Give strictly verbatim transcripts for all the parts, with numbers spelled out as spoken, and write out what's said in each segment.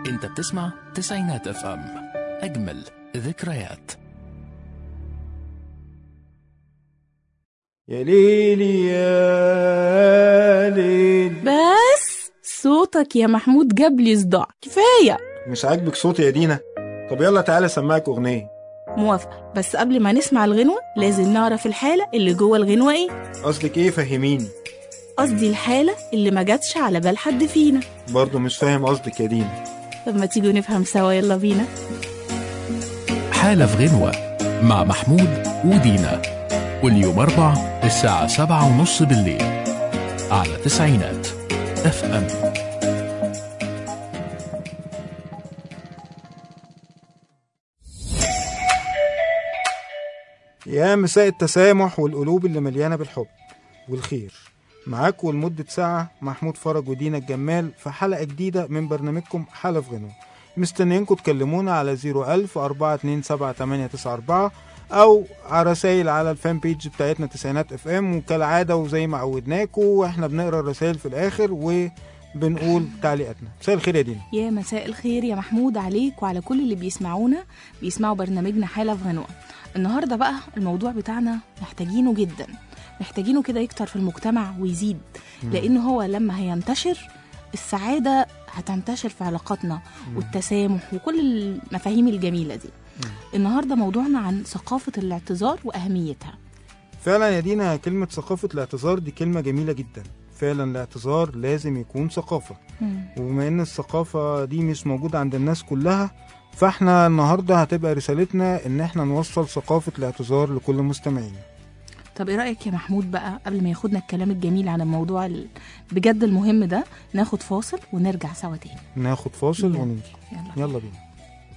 انت بتسمع تسعينات اف ام، اجمل ذكريات. يا ليلي يا ليل. بس صوتك يا محمود جاب لي صداع، كفايه. مش عاجبك صوتي يا دينا؟ طب يلا تعالى اسمعك اغنيه. موافقه، بس قبل ما نسمع الغنوه لازم نعرف الحاله اللي جوه الغنوه ايه. قصدك ايه؟ فهميني. قصدي الحاله اللي ما جاتش على بال حد فينا. برضو مش فاهم قصدك يا دينا. طب ما تيجوا نفهم سوا، يلا بينا. حالة في غنوة مع محمود ودينا، كل يوم أربع الساعة سبعة ونص بالليل على تسعينات اف ام. يا مساء التسامح والقلوب اللي مليانة بالحب والخير، معاكم لمدة ساعة محمود فرج ودينا الجمال في حلقة جديدة من برنامجكم حالة في غنوة. مستنيينكم تكلمونا على زيرو ألف أربعة اتنين سبعة تمانية تسعة أربعة أو على رسائل على الفان بيج بتاعتنا تسعينات اف ام. وكالعادة وزي ما عودناكم احنا بنقرأ الرسائل في الآخر وبنقول تعليقاتنا. مساء الخير يا دينا. يا مساء الخير يا محمود عليك وعلى كل اللي بيسمعونا بيسمعوا برنامجنا حالة في غنوة. النهاردة بقى الموضوع بتاعنا محتاجينه جدا، محتاجينه كده يكتر في المجتمع ويزيد، لأنه هو لما هينتشر السعادة هتنتشر في علاقاتنا والتسامح وكل المفاهيم الجميلة دي. النهاردة موضوعنا عن ثقافة الاعتذار وأهميتها. فعلا يا دينا كلمة ثقافة الاعتذار دي كلمة جميلة جدا. فعلا الاعتذار لازم يكون ثقافة، وبما ان الثقافة دي مش موجودة عند الناس كلها، فاحنا النهاردة هتبقى رسالتنا ان احنا نوصل ثقافة الاعتذار لكل مستمعين. طب ايه رأيك يا محمود بقى قبل ما ياخدنا الكلام الجميل عن الموضوع بجد المهم ده، ناخد فاصل ونرجع سوا تاني. ناخد فاصل يلا. ونيجي. يلا, يلا بينا.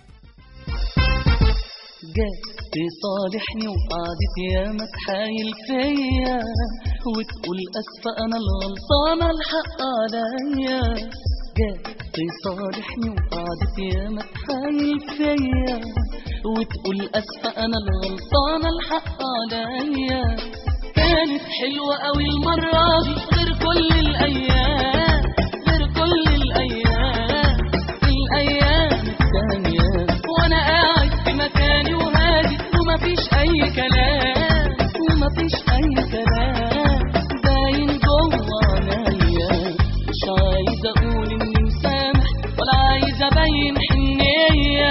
جات تصالحني وقعدت ياما تحايل فيا وتقول اسفة انا الغلطانة الحق عليا. جات تصالحني وقعدت ياما تحايل فيا وتقول اسفة انا الغلطانة الحق عليا. كانت حلوة قوي المرة دي غير كل الايام، غير كل الايام الايام التانية، وانا قاعد في مكاني وهادي ومفيش اي كلام ومفيش اي كلام باين جوه عينيا. مش عايز اقول اني مسامح ولا عايز ابين حنية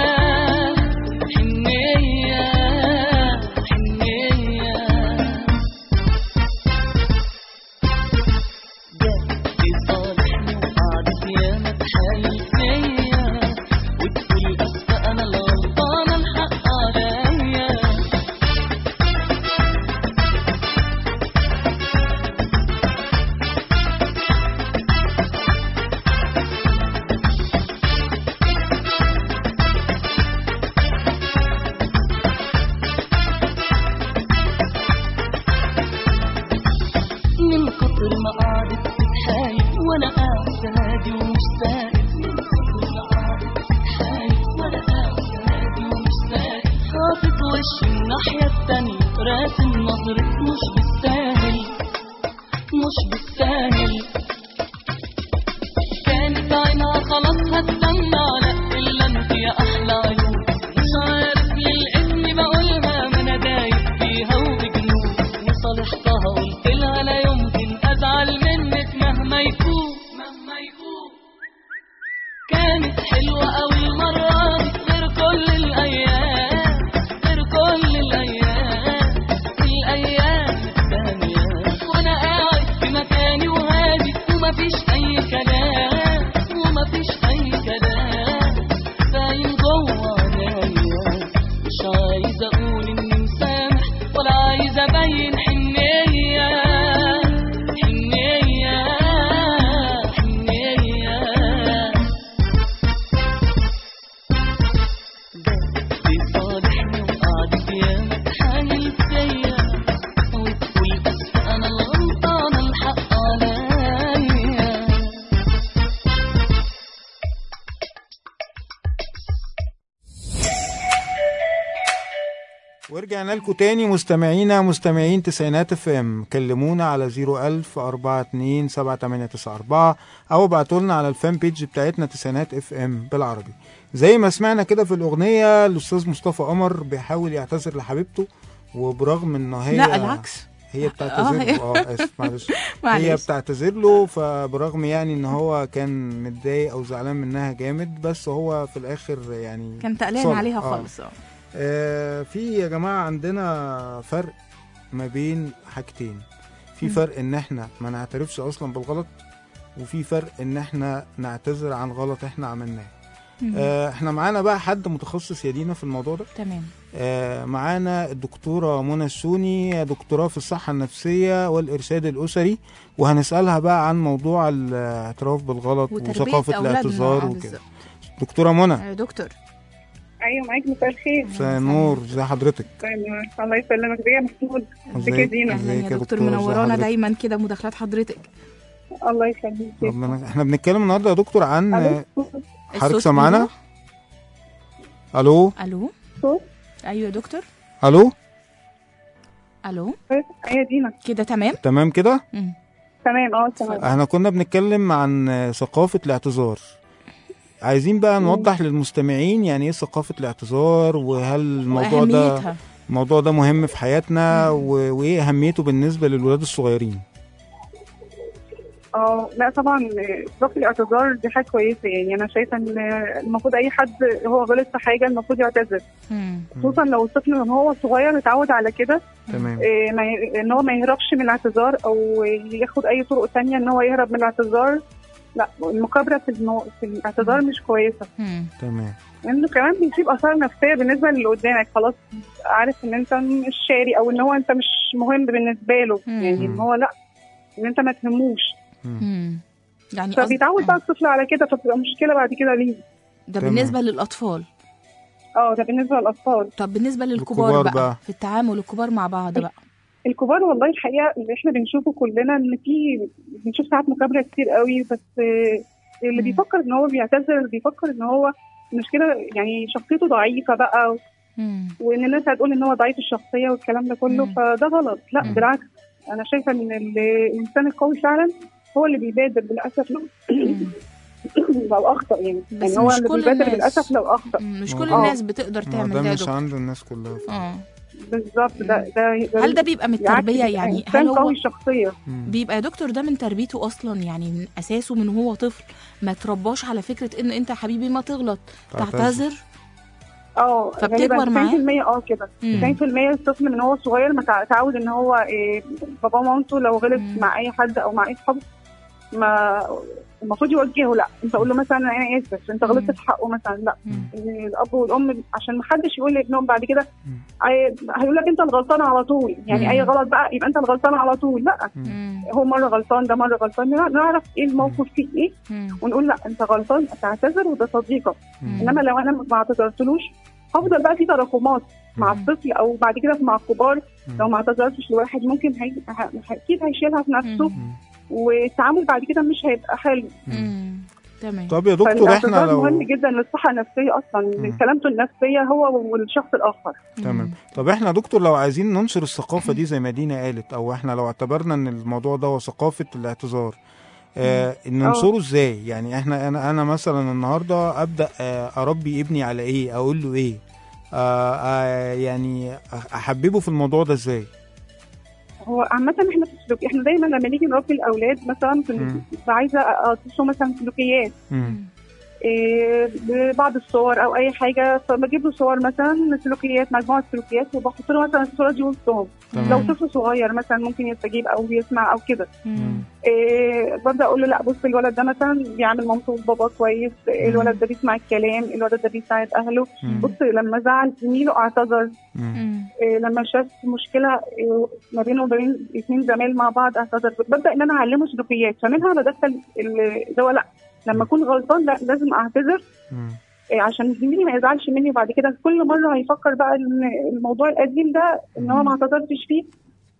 حنية حنية. جات تصالحني وقعدت ياما تحايل فيا وتقول اسفة انا الغلطانة الحق عليا. من كتر ما قعدت تتحايل وانا قاعد هادي ومش ساكت، من كتر ما قعدت تتحايل وانا قاعد هادي ومش ساكت، حاطط وشي الناحية التانية راسم نظرة مش بالساهل مش بالساهل. كانت عينها خلاص هتدمع لا الا انت يا احلى عيون. مش عارف للاسم بقولها ما انا دايب فيها وبجنون. وصالحتها قلت لها لا يمكن ازعل منك مهما يكون مهما يكون. كانت حلوة قوي المرة دي غير كل الايام، غير كل الايام الايام التانية، وانا قاعد في مكاني وهادي ورجعنا لكم تاني مستمعينا مستمعين تسعينات اف ام. كلمونا على صفر ألف أربعة اتنين سبعة تمانية تسعة أربعة او ابعتوا لنا على الفان بيج بتاعتنا تسعينات اف ام بالعربي. زي ما سمعنا كده في الاغنيه الاستاذ مصطفى قمر بيحاول يعتذر لحبيبته، وبرغم ان هي لا العكس، هي بتعتذر له. اه اسف معلش معلش. هي بتعتذر له، فبرغم يعني ان هو كان متضايق او زعلان منها جامد، بس هو في الاخر يعني كان تقلان صالح. عليها آه. خالص. اه آه في يا جماعة عندنا فرق ما بين حاجتين. في فرق ان احنا ما نعترفش اصلا بالغلط، وفي فرق ان احنا نعتذر عن غلط احنا عملناه. آه احنا معانا بقى حد متخصص يا دينا في الموضوع ده. تمام. آه معانا الدكتورة منى السوني، دكتوراه في الصحة النفسية والإرشاد الأسري، وهنسألها بقى عن موضوع الاعتراف بالغلط وثقافة الاعتذار وكده. دكتورة منى. آه دكتور. ايوه معاك. مساء الخير. مساء النور، ازي حضرتك؟ الله يسلمك. ازيك يا محمود؟ ازيك يا دينا؟ اهلا يا دكتور، منورانا دايما كده مداخلات حضرتك. الله يخليك. ربنا. احنا بنتكلم النهارده يا دكتور عن حضرتك سامعانا؟ الو الو صوت. ايوه يا دكتور. الو الو ايوه دينا كده تمام تمام كده. مم. تمام. اه تمام. احنا كنا بنتكلم عن ثقافة الاعتذار، عايزين بقى نوضح للمستمعين يعني ايه ثقافة الاعتذار، وهل الموضوع ده الموضوع ده مهم في حياتنا، و... وايه اهميته بالنسبة للولاد الصغيرين. اه لا طبعا ثقافة الاعتذار دي حاجة كويسة. يعني انا شايفة ان المفروض اي حد هو غلط في حاجة المفروض يعتذر، خصوصا لو الطفل من هو صغير اتعود على كده. تمام. إيه ما ي... ان هو ما يهربش من الاعتذار او ياخد اي طرق تانية ان هو يهرب من الاعتذار. لا، المكابرة في, المو... في الاعتذار مش كويسة. تمام. لانه كمان بيسيب اثار نفسيه بالنسبه للي قدامك، خلاص عارف ان انت مش شاري او ان هو انت مش مهم بالنسبه له. مم. يعني ان هو لا، ان انت ما تهموش. امم يعني فبيتعود بقى الطفل على كده، فبتبقى مشكله بعد كده ليه. ده بالنسبه للاطفال. اه ده بالنسبه للاطفال. طب بالنسبه للكبار بقى, بقى في التعامل الكبار مع بعض بقى. الكبار والله الحقيقه اللي احنا بنشوفه كلنا ان في بنشوف ساعات مكابره كتير قوي، بس اللي مم. بيفكر ان هو بيعتذر بيفكر ان هو المشكله يعني شخصيته ضعيفه بقى، مم. وان الناس هتقول ان هو ضعيف الشخصيه والكلام ده كله. مم. فده غلط. لا مم. بالعكس، انا شايفه ان الانسان القوي فعلا هو اللي بيبادر للاسف لو اخطا. يعني بس يعني هو مش اللي كل بيبادر الناس للاسف لو اخطا. مش كل الناس بتقدر تعمل ده. ده مش عند الناس كلها. اه بالظبط. ده, ده هل ده بيبقى من التربيه؟ يعني هل هو قوي الشخصيه بيبقى يا دكتور ده من تربيته اصلا؟ يعني من اساسه من هو طفل ما ترباش على فكره ان انت يا حبيبي ما تغلط تعتذر. اه فبتكبر معاه تسعين بالمية. اه كده تسعين بالمية الطفل من هو صغير ما تعود ان هو إيه بابا ومامته لو غلط مم. مع اي حد او مع اي صحاب ما المفروض يوجهه. لا انت قول له مثلا انا اسف انت غلطت في حقه مثلا. لا مم. الاب والام عشان ما حدش يقول لابنهم بعد كده هيقول لك انت الغلطان على طول. يعني مم. اي غلط بقى يبقى انت الغلطان على طول. لا مم. هو مره غلطان ده مره غلطان، نعرف ايه الموقف فيه ايه مم. ونقول لا انت غلطان تعتذر وده صديقك. مم. انما لو انا ما اعتذرتلوش هفضل بقى في تراكمات مع الطفل او بعد كده مع الكبار. لو ما اعتذرتش لواحد ممكن هي... اكيد هيشيلها في نفسه مم. والتعامل بعد كده مش هيبقى حلو. تمام. طب يا دكتور احنا لو مهم جدا للصحه النفسيه اصلا، سلامته النفسيه هو والشخص الاخر. تمام. طب احنا يا دكتور لو عايزين ننشر الثقافه دي زي ما دينا قالت، او احنا لو اعتبرنا ان الموضوع ده هو ثقافه الاعتذار، آه ننشره ازاي؟ يعني احنا انا انا مثلا النهارده ابدا آه اربي ابني على ايه؟ اقول له ايه؟ آه آه يعني احببه في الموضوع ده ازاي؟ هو عامة احنا في السلوك احنا دايما لما نيجي نربي الاولاد مثلا عايزه اقصهم مثلا سلوكيات إيه ببعض الصور او اي حاجه، فبجيب له صور مثلا سلوكيات مجموعه سلوكيات وبحط له مثلا الصوره دي وسطهم. لو طفل صغير مثلا ممكن يستجيب او يسمع او كده. إيه ببدا اقول له لا بص الولد ده مثلا بيعمل مامته وبابا كويس، الولد ده بيسمع الكلام، الولد ده بيساعد اهله. بص لما زعل زميله اعتذر، إيه لما شاف مشكله إيه ما بينه وبين اثنين زمايل مع بعض اعتذر. ببدا ان انا اعلمه سلوكيات، فمنها بدخل اللي هو لا لما اكون غلطان لا لازم اعتذر إيه عشان زميلي ما يزعلش مني. وبعد كده كل مره هيفكر بقى ان الموضوع القديم ده ان هو ما اعتذرتش فيه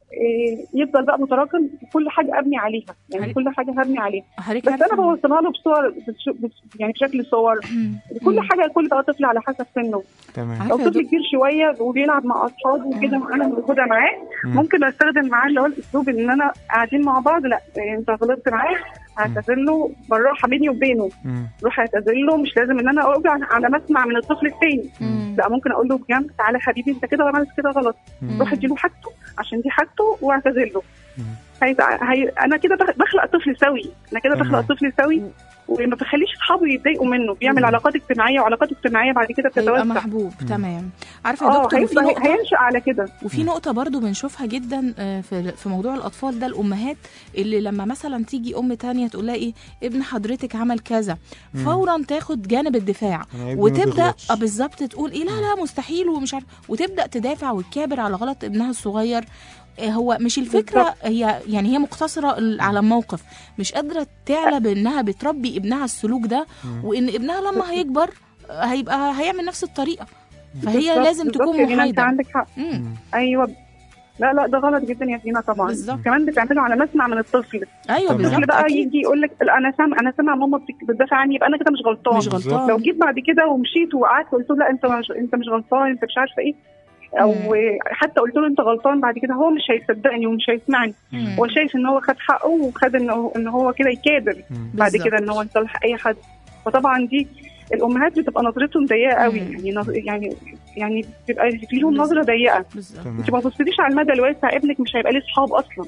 إيه يفضل بقى متراكم كل حاجه ابني عليها، يعني حضرتك- كل حاجه هبني عليها. حضرتك بس انا عارفة- بوصلها له بصور بش- بش- يعني بشكل صور كل حاجه، كل بقى طفل على حسب سنه. تمام. عارفة لو يا طفل كبير شويه وبيلعب مع اصحابه وكده وانا موجوده معاه، ممكن استخدم معاه اللي هو الاسلوب ان انا قاعدين مع بعض، لا انت غلطت معاه هعتذر له بالراحه بيني وبينه، مم. روح اعتذر له، مش لازم ان انا اقول على مسمع من الطفل الثاني، مم. لا ممكن اقول له بجنب تعالى حبيبي انت كده عملت كده غلط، روح اديله حاجته عشان دي حاجته واعتذر له. هي... هي... انا كده بخ- بخلق طفل سوي، انا كده بخلق طفل سوي وما بخليش اصحابه يتضايقوا منه، بيعمل علاقات اجتماعيه وعلاقات اجتماعيه بعد كده هيبقى بتتوسع. محبوب. تمام. عارفه يا اه دكتور، وفي هيبقى نقطه هينشأ على كده. وفي نقطة برضو بنشوفها جدا آه، في في موضوع الأطفال ده، الأمهات اللي لما مثلا تيجي أم تانية تقول لها إيه ابن حضرتك عمل كذا، فورا تاخد جانب الدفاع أنا ابني ما وتبدأ بيغلطش. آه، بالظبط تقول إيه لا لا مستحيل ومش عارف، وتبدأ تدافع وتكابر على غلط ابنها الصغير. آه، هو مش الفكرة بالظبط. هي يعني هي مقتصرة ال- على الموقف، مش قادرة تعلى بأنها بتربي ابنها السلوك ده، وإن ابنها لما هيكبر آه، هيبقى هيعمل نفس الطريقة، فهي بالظبط، لازم بالظبط تكون يا دينا، انت محايدة. عندك حق. مم. ايوه لا لا ده غلط جدا يا دينا طبعا. بالظبط. كمان بتعمله على مسمع من الطفل. ايوه تمام. بالظبط الطفل بقى أكيد. يجي يقول لك انا سامع انا سامع ماما بتك- بتدافع عني، يبقى انا كده مش غلطان. مش غلطان. لو جيت بعد كده ومشيت وقعدت قلت له لا انت مش انت مش غلطان، انت مش عارفه ايه، او مم. حتى قلت له انت غلطان، بعد كده هو مش هيصدقني ومش هيسمعني. مم. هو شايف ان هو خد حقه وخد ان هو ان هو كده يكابر بعد بالظبط. كده ان هو يصلح اي حد. فطبعا دي الامهات بتبقى نظرتهم ضيقه قوي، مم. يعني نظ... يعني يعني بتبقى ليهم بالظبط. نظره ضيقه. بالظبط. تمام. انت ما تبصيش على المدى الواسع، ابنك مش هيبقى ليه اصحاب اصلا،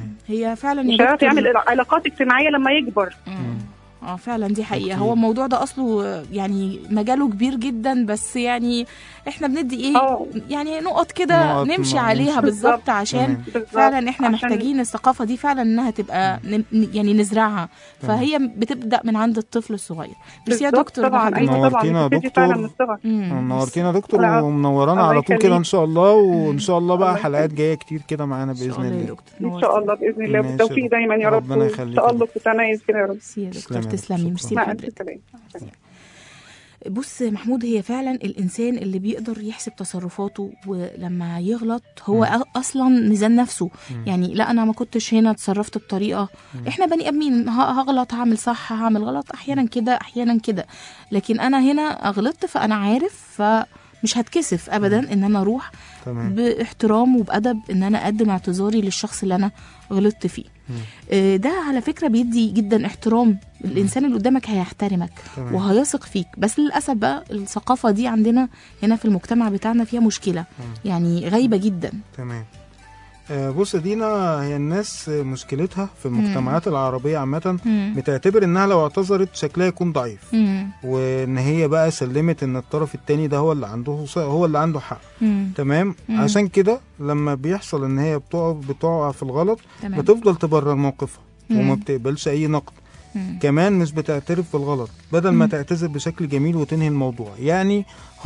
هي فعلا مش يا هيعرف دكتور. يعمل علاقات اجتماعيه لما يكبر. مم. اه فعلا دي حقيقة. أكيد. هو الموضوع ده اصله يعني مجاله كبير جدا، بس يعني احنا بندي ايه اه يعني نقط كده نقط نمشي نقط عليها نمشي. بالظبط، عشان تمام. بالظبط. فعلا احنا عشان- محتاجين الثقافة دي فعلا انها تبقى ن- ن- يعني نزرعها، فهي بتبدأ من عند الطفل الصغير. بس يا بالظبط دكتور طبعا، بحضرتك- ايوه طبعا نورتينا يا بتبتدي دكتور. فعلا من الصغر. مم. نورتينا يا دكتور لا، ومنورانا الله على طول كده يخليك. ان شاء الله، وان شاء الله بقى الله حلقات يخليك. جايه كتير كده معانا إن شاء باذن الله يا الله. دكتور. ان شاء الله باذن الله، ماشي. بالتوفيق دايما يا رب، ربنا يخليك. تألق وتميز كده يا رب. ميرسي يا دكتور، تسلمي يا دكتور. تسلمي. ميرسي مع لحضرتك. الف سلامه. بص يا محمود، هي فعلا الانسان اللي بيقدر يحسب تصرفاته ولما يغلط هو أ- اصلا ميزان نفسه. يعني لا انا ما كنتش هنا اتصرفت بطريقه، احنا بني ادمين ه- هغلط هعمل صح هعمل غلط، احيانا كده احيانا كده، لكن انا هنا غلطت فانا عارف، فمش هتكسف ابدا ان انا اروح تمام. باحترام وبادب ان انا اقدم اعتذاري للشخص اللي انا غلطت فيه. آه، ده على فكره بيدي جدا احترام، الانسان اللي قدامك هيحترمك تمام. وهيثق فيك. بس للاسف بقى الثقافه دي عندنا هنا في المجتمع بتاعنا فيها مشكله، يعني غايبه جدا. تمام. آه، بص يا دينا، هي الناس مشكلتها في المجتمعات العربيه عامه مم. بتعتبر انها لو اعتذرت شكلها يكون ضعيف، مم. وان هي بقى سلمت ان الطرف التاني ده هو اللي عنده هو اللي عنده حق. مم. تمام. مم. عشان كده لما بيحصل ان هي بتقع بتقع في الغلط، تمام. بتفضل تبرر موقفها مم. وما بتقبلش اي نقد. مم. كمان مش بتعترف بالغلط، بدل ما مم. تعتذر بشكل جميل وتنهي الموضوع. يعني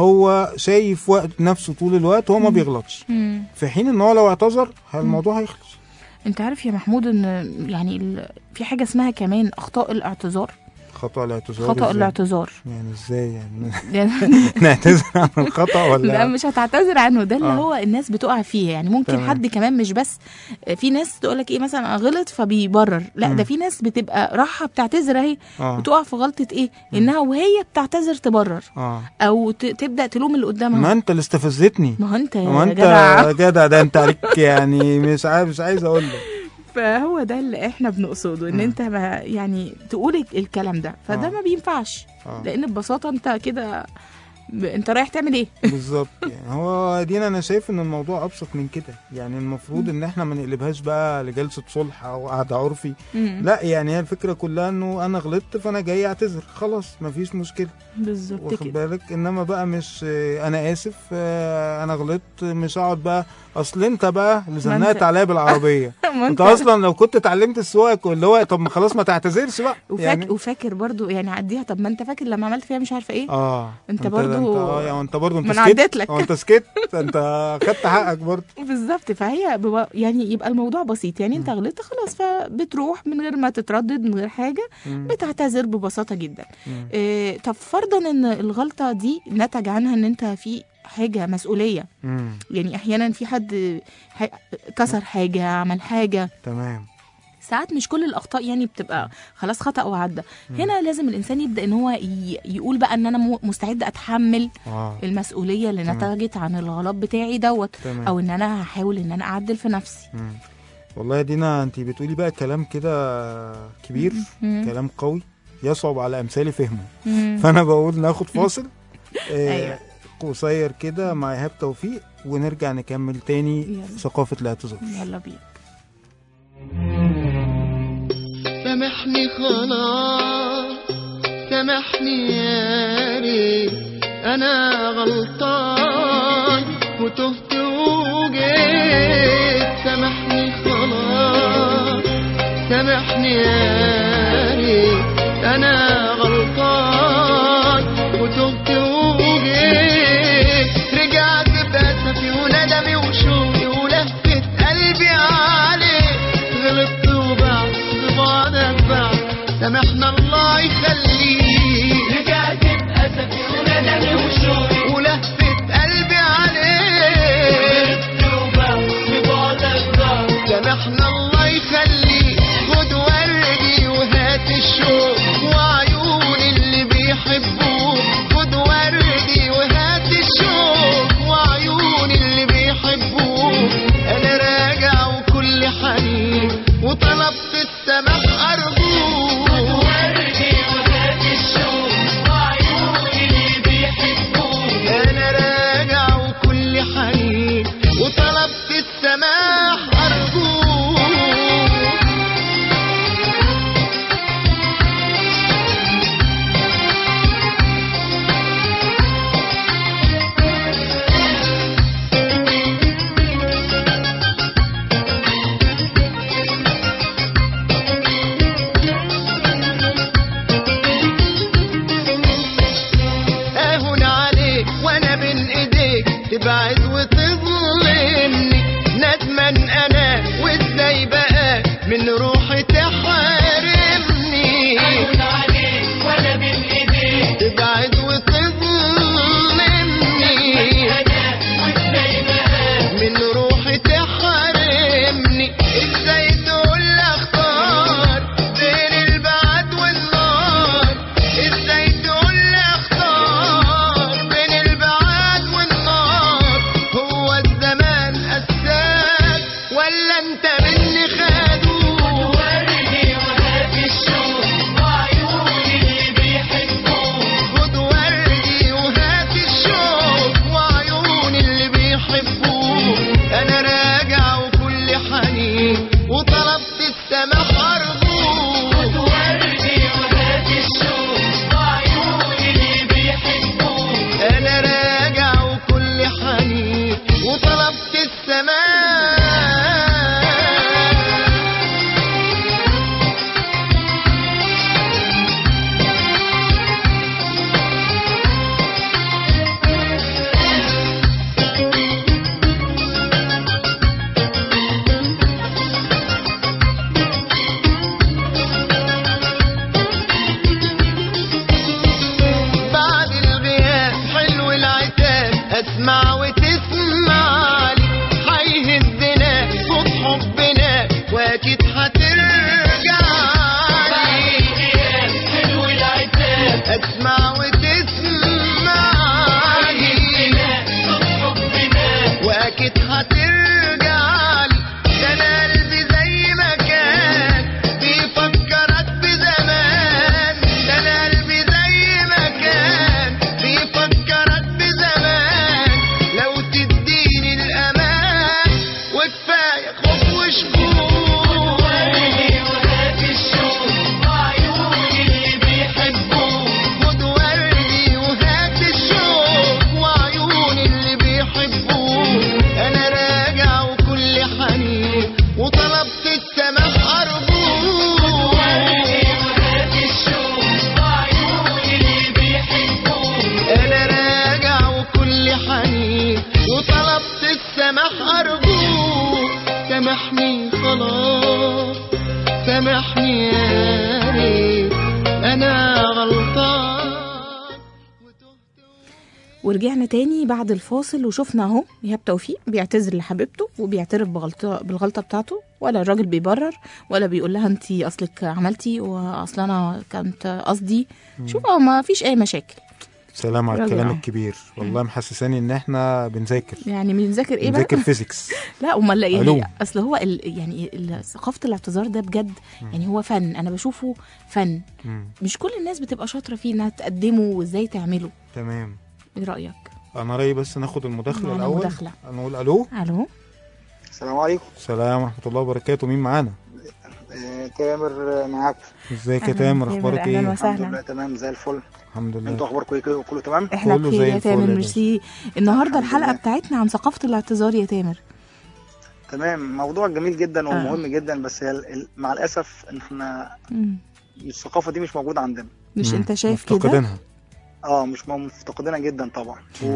هو شايف وقت نفسه طول الوقت هو ما بيغلطش، مم. في حين ان هو لو اعتذر الموضوع هيخلص. انت عارف يا محمود ان يعني ال... في حاجه اسمها كمان اخطاء الاعتذار. خطأ الاعتذار خطأ إزاي؟ الاعتذار يعني ازاي يعني يعني نعتذر عن الخطأ لا ولا مش هتعتذر عنه، ده اللي آه. هو الناس بتقع فيه. يعني ممكن تمام. حد كمان مش بس في ناس تقول لك ايه مثلا غلط فبيبرر، لا مم. ده في ناس بتبقى راحه بتعتذر اهي، اه بتقع في غلطه ايه انها وهي بتعتذر تبرر اه او ت- تبدا تلوم اللي قدامها. ما انت اللي استفزتني، ما هو انت ما يا انت جدع. جدع، ده انت عليك يعني مش عارف مش عايز اقول لك. فهو ده اللي احنا بنقصده، ان مم. انت ما يعني تقول ال- الكلام ده، فده آه. ما بينفعش، اه لان ببساطه انت كده ب- انت رايح تعمل ايه؟ بالظبط. يعني هو دينا انا شايف ان الموضوع ابسط من كده. يعني المفروض ان احنا ما نقلبهاش بقى لجلسه صلح او قعده عرفي، مم. لا. يعني هي الفكره كلها انه انا غلطت فانا جاي اعتذر، خلاص مفيش مشكله، بالظبط واخد كده. بالك. انما بقى مش آه، انا اسف آه، انا غلطت، مش هقعد بقى اصل انت بقى اللي ما انت- زنقت عليا بالعربيه. ما انت اصلا لو كنت اتعلمت السواقه اللي هو طب ما خلاص ما تعتذرش بقى وفاكر يعني. وفاكر برضو يعني عديها. طب ما انت فاكر لما عملت فيها مش عارفه ايه؟ اه انت ده برضو- انت اه يعني انت برضو انت ما انا سكت. عديت لك. اه انت سكت، انت خدت حقك برضو. بالظبط. فهي بوا- يعني يبقى الموضوع بسيط، يعني انت غلطت خلاص فبتروح من غير ما تتردد من غير حاجه، مم. بتعتذر ببساطه جدا. مم. إيه طب فرضا ان الغلطه دي نتج عنها ان انت في حاجه مسؤوليه. مم. يعني احيانا في حد ح- كسر حاجه، عمل حاجه، تمام. ساعات مش كل الاخطاء يعني بتبقى خلاص خطأ وعدى. هنا لازم الانسان يبدا ان هو ي- يقول بقى ان انا م- مستعد اتحمل اه المسؤوليه اللي تمام. نتجت عن الغلط بتاعي دوت، تمام. او ان انا هحاول ان انا اعدل في نفسي. مم. والله يا دينا انت بتقولي بقى كلام كده كبير، مم. كلام قوي يصعب على امثالي فهمه. مم. فانا بقول ناخد فاصل آه، أيوة. قصير كده مع ايهاب توفيق، ونرجع نكمل تاني يلا. ثقافة الاعتذار. يلا بينا. سامحني خلاص، سامحني يا ريت انا غلطان وتهت وجيت. سامحني خلاص، سامحني يا ريت انا غلطان وتهت وجيت. رجعت بأسفي وندمي وشوقي ولفت قلبي عليك. غلطت وبعد بعدك بعد، سامحنا الله يخليك. رجعت بأسفي وندمي وشوقي ولفت قلبي عليك. غلطت وبعد بعدك بعد، سامحنا الله يخليك. خد وردي وهات الشوق وعيون اللي بيحبوك. خد وردي وهات الشوق وعيون اللي بيحبوك. انا راجع وكل حنين وطلبت السماح ارجوك. خد وردي وهات الشوق وعيون اللي بيحبوك. انا راجع وكل حنين وطلبت السماح ارجوك. اهون عليك وانا بين ايديك تبعد وتظلمني. ندمان انا وازاي بقى من روحي تحرمني. اهون عليك وانا بين ايديك تبعد وتظلمني. انا وازاي بقى من روحي تحرمني. ازاي تقول لي اختار بين البعد والنار. ازاي تقول لي اختار بين البعد والنار. هو الزمان قساك ولا انت مني خدوك. وردي وهات الشوق وعيون اللي بيحبوك. خد وردي وهات الشوق وعيون اللي بيحبوك. انا راجع وكل حنين وطلبت السماح ارجوك. خد وردي وهات الشوق وعيون اللي بيحبوك. انا راجع وكل حنين وطلبت السماح. بعد الغياب حلو العتاب اسمع وتسمع لي. هيهزنا صوت حبنا واكيد هترجع لي. حلو العتاب اسمع وتسمع لي. صوت حبنا واكيد هترجع لي. ده انا قلبي زي ما كان بيفكرك بزمان. ده انا قلبي زي ما كان بيفكرك بزمان. لو تديني الامان وكفايه خوف وشكوك. وردي وهات الشوق وعيون اللي بيحبوك. خد وردي وهات الشوق وعيون اللي بيحبوك. انا راجع وكل حنين وطلبت السماح ارجوك. وردي وهات الشوق وعيون اللي بيحبوك. انا راجع وكل حنين وطلبت السماح ارجوك. سامحني خلاص، سامحني يا ريت انا غلطان. ورجعنا تاني بعد الفاصل وشفنا اهو ايهاب توفيق بيعتذر لحبيبته وبيعترف بغلطه بالغلطه بتاعته، ولا الراجل بيبرر ولا بيقول لها انت اصلك عملتي واصلا انا كانت قصدي. شوف اه ما فيش اي مشاكل. سلام على راجل الكلام اه. الكبير، والله محسساني ان احنا بنذاكر يعني بنذاكر ايه بقى؟ بنذاكر فيزيكس. لا امال لا علوم. يعني اصل هو ال يعني ال- ثقافه الاعتذار ده بجد يعني هو فن، انا بشوفه فن. مم. مش كل الناس بتبقى شاطره فيه انها تقدمه وازاي تعمله. تمام. ايه رايك؟ انا رايي بس ناخد المداخله معنا الاول. مداخلة. نقول الو. الو. السلام عليكم. السلام ورحمه الله وبركاته. مين معانا؟ آه، تامر معاك. ازيك يا أهلاً تامر؟ تامر، اخبارك أهلاً ايه؟ وسهلاً. الحمد لله تمام زي الفل. الحمد لله. انتوا اخباركم ايه كده؟ كله تمام؟ احنا كله بخير زي يا الفل تامر، يا ميرسي. النهارده الحمد الحلقه لله. بتاعتنا عن ثقافه الاعتذار يا تامر. تمام، موضوع جميل جدا آه. ومهم جدا، بس هي ال- ال- مع الاسف ان احنا مم. الثقافه دي مش موجوده عندنا. مش مم. انت شايف كده؟ مفتقدينها. اه مش م- مفتقدينها جدا طبعا،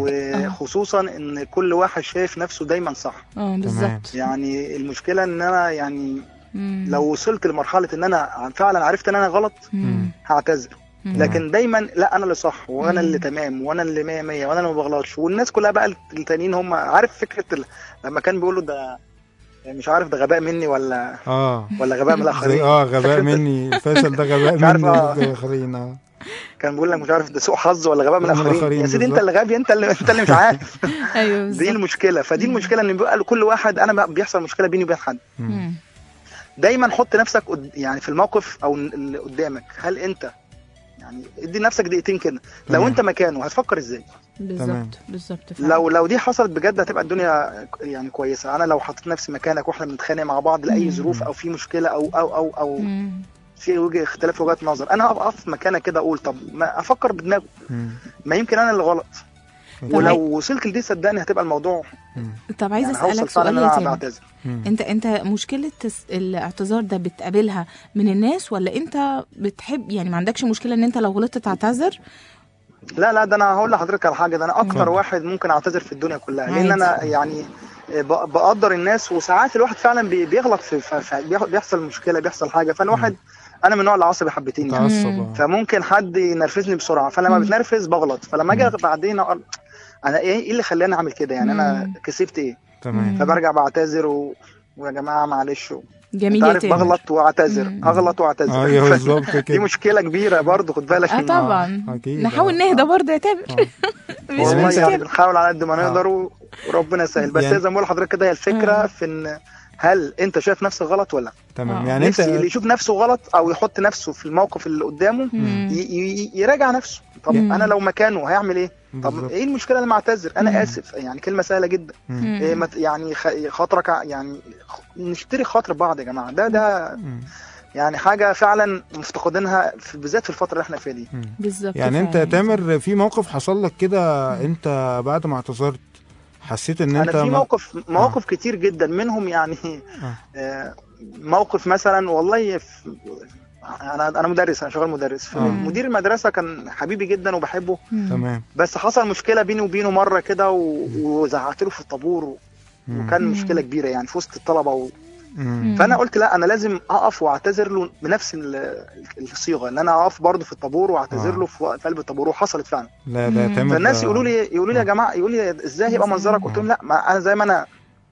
وخصوصا ان كل واحد شايف نفسه دايما صح. اه بالظبط. يعني المشكله ان انا يعني مم. لو وصلت لمرحله ان انا فعلا عرفت ان انا غلط مم. هعتذر، مم. لكن دايما لا انا اللي صح وانا مم. اللي تمام وانا اللي مية مية وانا اللي ما بغلطش، والناس كلها بقى التانيين هم عارف فكره ال... لما كان بيقولوا ده مش عارف ده غباء مني ولا اه ولا غباء من زي الاخرين. اه غباء مني الفشل ده غباء مش عارف، مني آه. الاخرين. اه كان بيقول لك مش عارف ده سوء حظ ولا غباء من من الاخرين. الآخرين يا سيدي انت بالظبط. اللي غبي، انت اللي انت اللي مش عارف. ايوه دي بالظبط. المشكله، فدي المشكله ان بيبقى كل واحد انا بقى بيحصل مشكله بيني وبين حد. مم. دايما حط نفسك قد- يعني في الموقف او اللي قدامك، هل انت يعني ادي نفسك دقيقتين كده، لو تمام. انت مكانه هتفكر ازاي؟ تمام. بالظبط بالظبط فعلا. لو لو دي حصلت بجد هتبقى الدنيا يعني كويسه. انا لو حطيت نفسي مكانك واحنا بنتخانق مع بعض لاي مم. ظروف او في مشكله او او او او مم. في وجه اختلاف وجهات نظر، انا هقف مكانك كده اقول طب ما افكر بدماغي، مم. ما يمكن انا اللي غلط. طب ولو وصلت لدي صدقني هتبقى الموضوع مم. طب عايزه يعني هوصل اسالك فعلا سؤال ان يا انا تامر. بعتذر. مم. انت انت مشكله الس- الاعتذار ده بتقابلها من الناس ولا انت بتحب يعني ما عندكش مشكله ان انت لو غلطت تعتذر؟ لا لا ده انا هقول لحضرتك على حاجه، ده انا اكتر اتفضل. واحد ممكن اعتذر في الدنيا كلها، عادي. لان انا يعني ب- بقدر الناس، وساعات الواحد فعلا بي- بيغلط في في- في- بيح- بيحصل مشكله بيحصل حاجه، فالواحد انا من النوع اللي عصبي حبتين يعني. متعصب. مم. آه. فممكن حد ينرفزني بسرعه، فلما مم. بتنرفز بغلط، فلما اجي مم. بعدين أقول انا ايه إيه اللي خلاني اعمل كده يعني، انا مم. كسبت ايه؟ تمام. فبرجع بعتذر و... ويا جماعه معلش و... جميل انت يا عارف تامر. بغلط واعتذر، مم. اغلط واعتذر. ايوه بالظبط دي كده. مشكله كبيره برضه، خد بالك. اه طبعا أكيد. نحاول نهدى برضه يا تامر. مش والله أنت- يعني مشكله. بنحاول على قد ما نقدر و... وربنا يسهل، بس يعني- زي ما بقول لحضرتك كده هي الفكره آه. في ان هل انت شايف نفسك غلط ولا لا؟ تمام. آه. يعني انت نفسي اللي يشوف نفسه غلط او يحط نفسه في الموقف اللي قدامه مم. ي... ي... يراجع نفسه. طب مم. انا لو مكانه هيعمل ايه؟ طب بالظبط. ايه المشكله لما اعتذر؟ انا مم. اسف، يعني كلمه سهله جدا. مم. إيه مت... يعني خ... خاطرك ع- يعني خ- نشتري خاطر بعض يا جماعه، ده ده مم. يعني حاجه فعلا مفتقدينها في... بالذات في الفتره اللي احنا فيها دي. مم. بالظبط يعني انت فعلا. يا تامر في موقف حصل لك كده انت بعد ما اعتذرت حسيت ان انت انا في ما- موقف مواقف آه. كتير جدا منهم يعني آه. آه. موقف مثلا والله في انا انا مدرس، انا شغال مدرس، آه. مدير المدرسه كان حبيبي جدا وبحبه، مم. تمام. بس حصل مشكله بيني وبينه مره كده و- وزعقت له في الطابور و... مم. وكان مم. مشكله كبيره يعني في وسط الطلبه و... مم. فانا قلت لا انا لازم اقف واعتذر له بنفس ال- الصيغه، ان انا اقف برضه في الطابور واعتذر آه. له في في قلب الطابور، وحصلت فعلا. لا ده مم. تامر. فالناس ده- يقولوا لي يقولوا لي يا جماعه، يقولوا لي ازاي هيبقى منظرك؟ قلت لهم لا، ما انا زي ما انا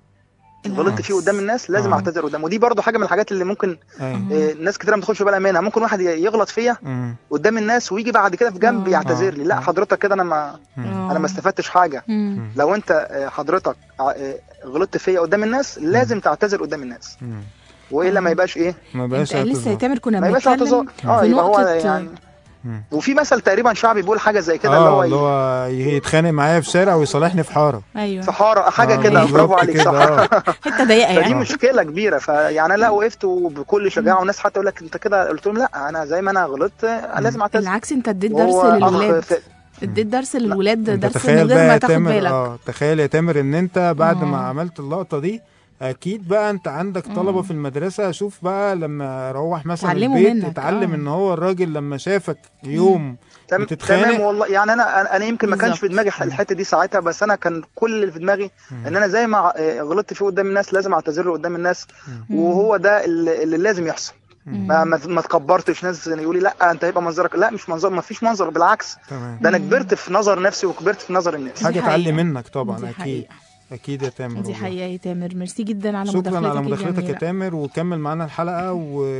غلطت فيه قدام الناس لازم آه. اعتذر قدام، ودي برضو حاجه من الحاجات اللي ممكن أيوة. آه، ناس كتير ما تاخدش بالها منها. ممكن واحد يغلط فيا مم. قدام الناس ويجي بعد كده في جنب آه. يعتذر لي، لا آه. حضرتك كده انا ما مم. انا ما استفدتش حاجه. مم. لو انت آه، حضرتك آه، غلطت فيا قدام الناس لازم تعتذر قدام الناس، مم. والا ما يبقاش ايه، ما انت بقاش لسه يا اعتذار. تامر كنا ما يبقاش بنتكلم اعتذار. اه في يبقى هو نقطة يعني. مم. وفي مثل تقريبا شعبي بيقول حاجه زي كده، اللي اه هو اللي ي- هو يتخانق معايا في شارع ويصالحني في حاره. ايوه في حاره حاجه آه، كده، بالظبط برافو عليك كده، صح. آه. حته ضيقه فدي يعني. مشكله كبيره، فيعني انا لا وقفت وبكل شجاعه، والناس حتى يقول لك انت كده، قلت لهم لا انا زي ما انا غلطت لازم اعتذر. بالعكس انت اديت درس وهو أخ للولاد، في- اديت درس للولاد، انت درس من تخيل غير بقى ما يا تاخد تامر، بالك. اه تخيل يا تامر ان انت بعد آه. ما عملت اللقطه دي اكيد بقى انت عندك طلبه في المدرسه، شوف بقى لما روح مثلا اتعلموا البيت منك، اتعلم آه. ان هو الراجل لما شافك يوم تم- بتتخانق. تمام والله، يعني انا انا يمكن ما كانش في بالظبط. دماغي الحته دي ساعتها، بس انا كان كل اللي في دماغي ان انا زي ما آه، غلطت فيه قدام الناس لازم اعتذر له قدام الناس، وهو ده اللي, اللي لازم يحصل. ما ما ما تكبرتش ناس يقول لي لا انت هيبقى منظرك، لا مش منظر، ما فيش منظر، بالعكس تمام. ده انا كبرت في نظر نفسي وكبرت في نظر الناس. حاجه دي تعلي حقيقة. منك طبعا. دي اكيد حقيقة. اكيد يا تامر. دي والله. حقيقة يا تامر، ميرسي جدا على شكرا مداخلتك على مداخلتك يا الجميلة. تامر، وكمل معانا الحلقه،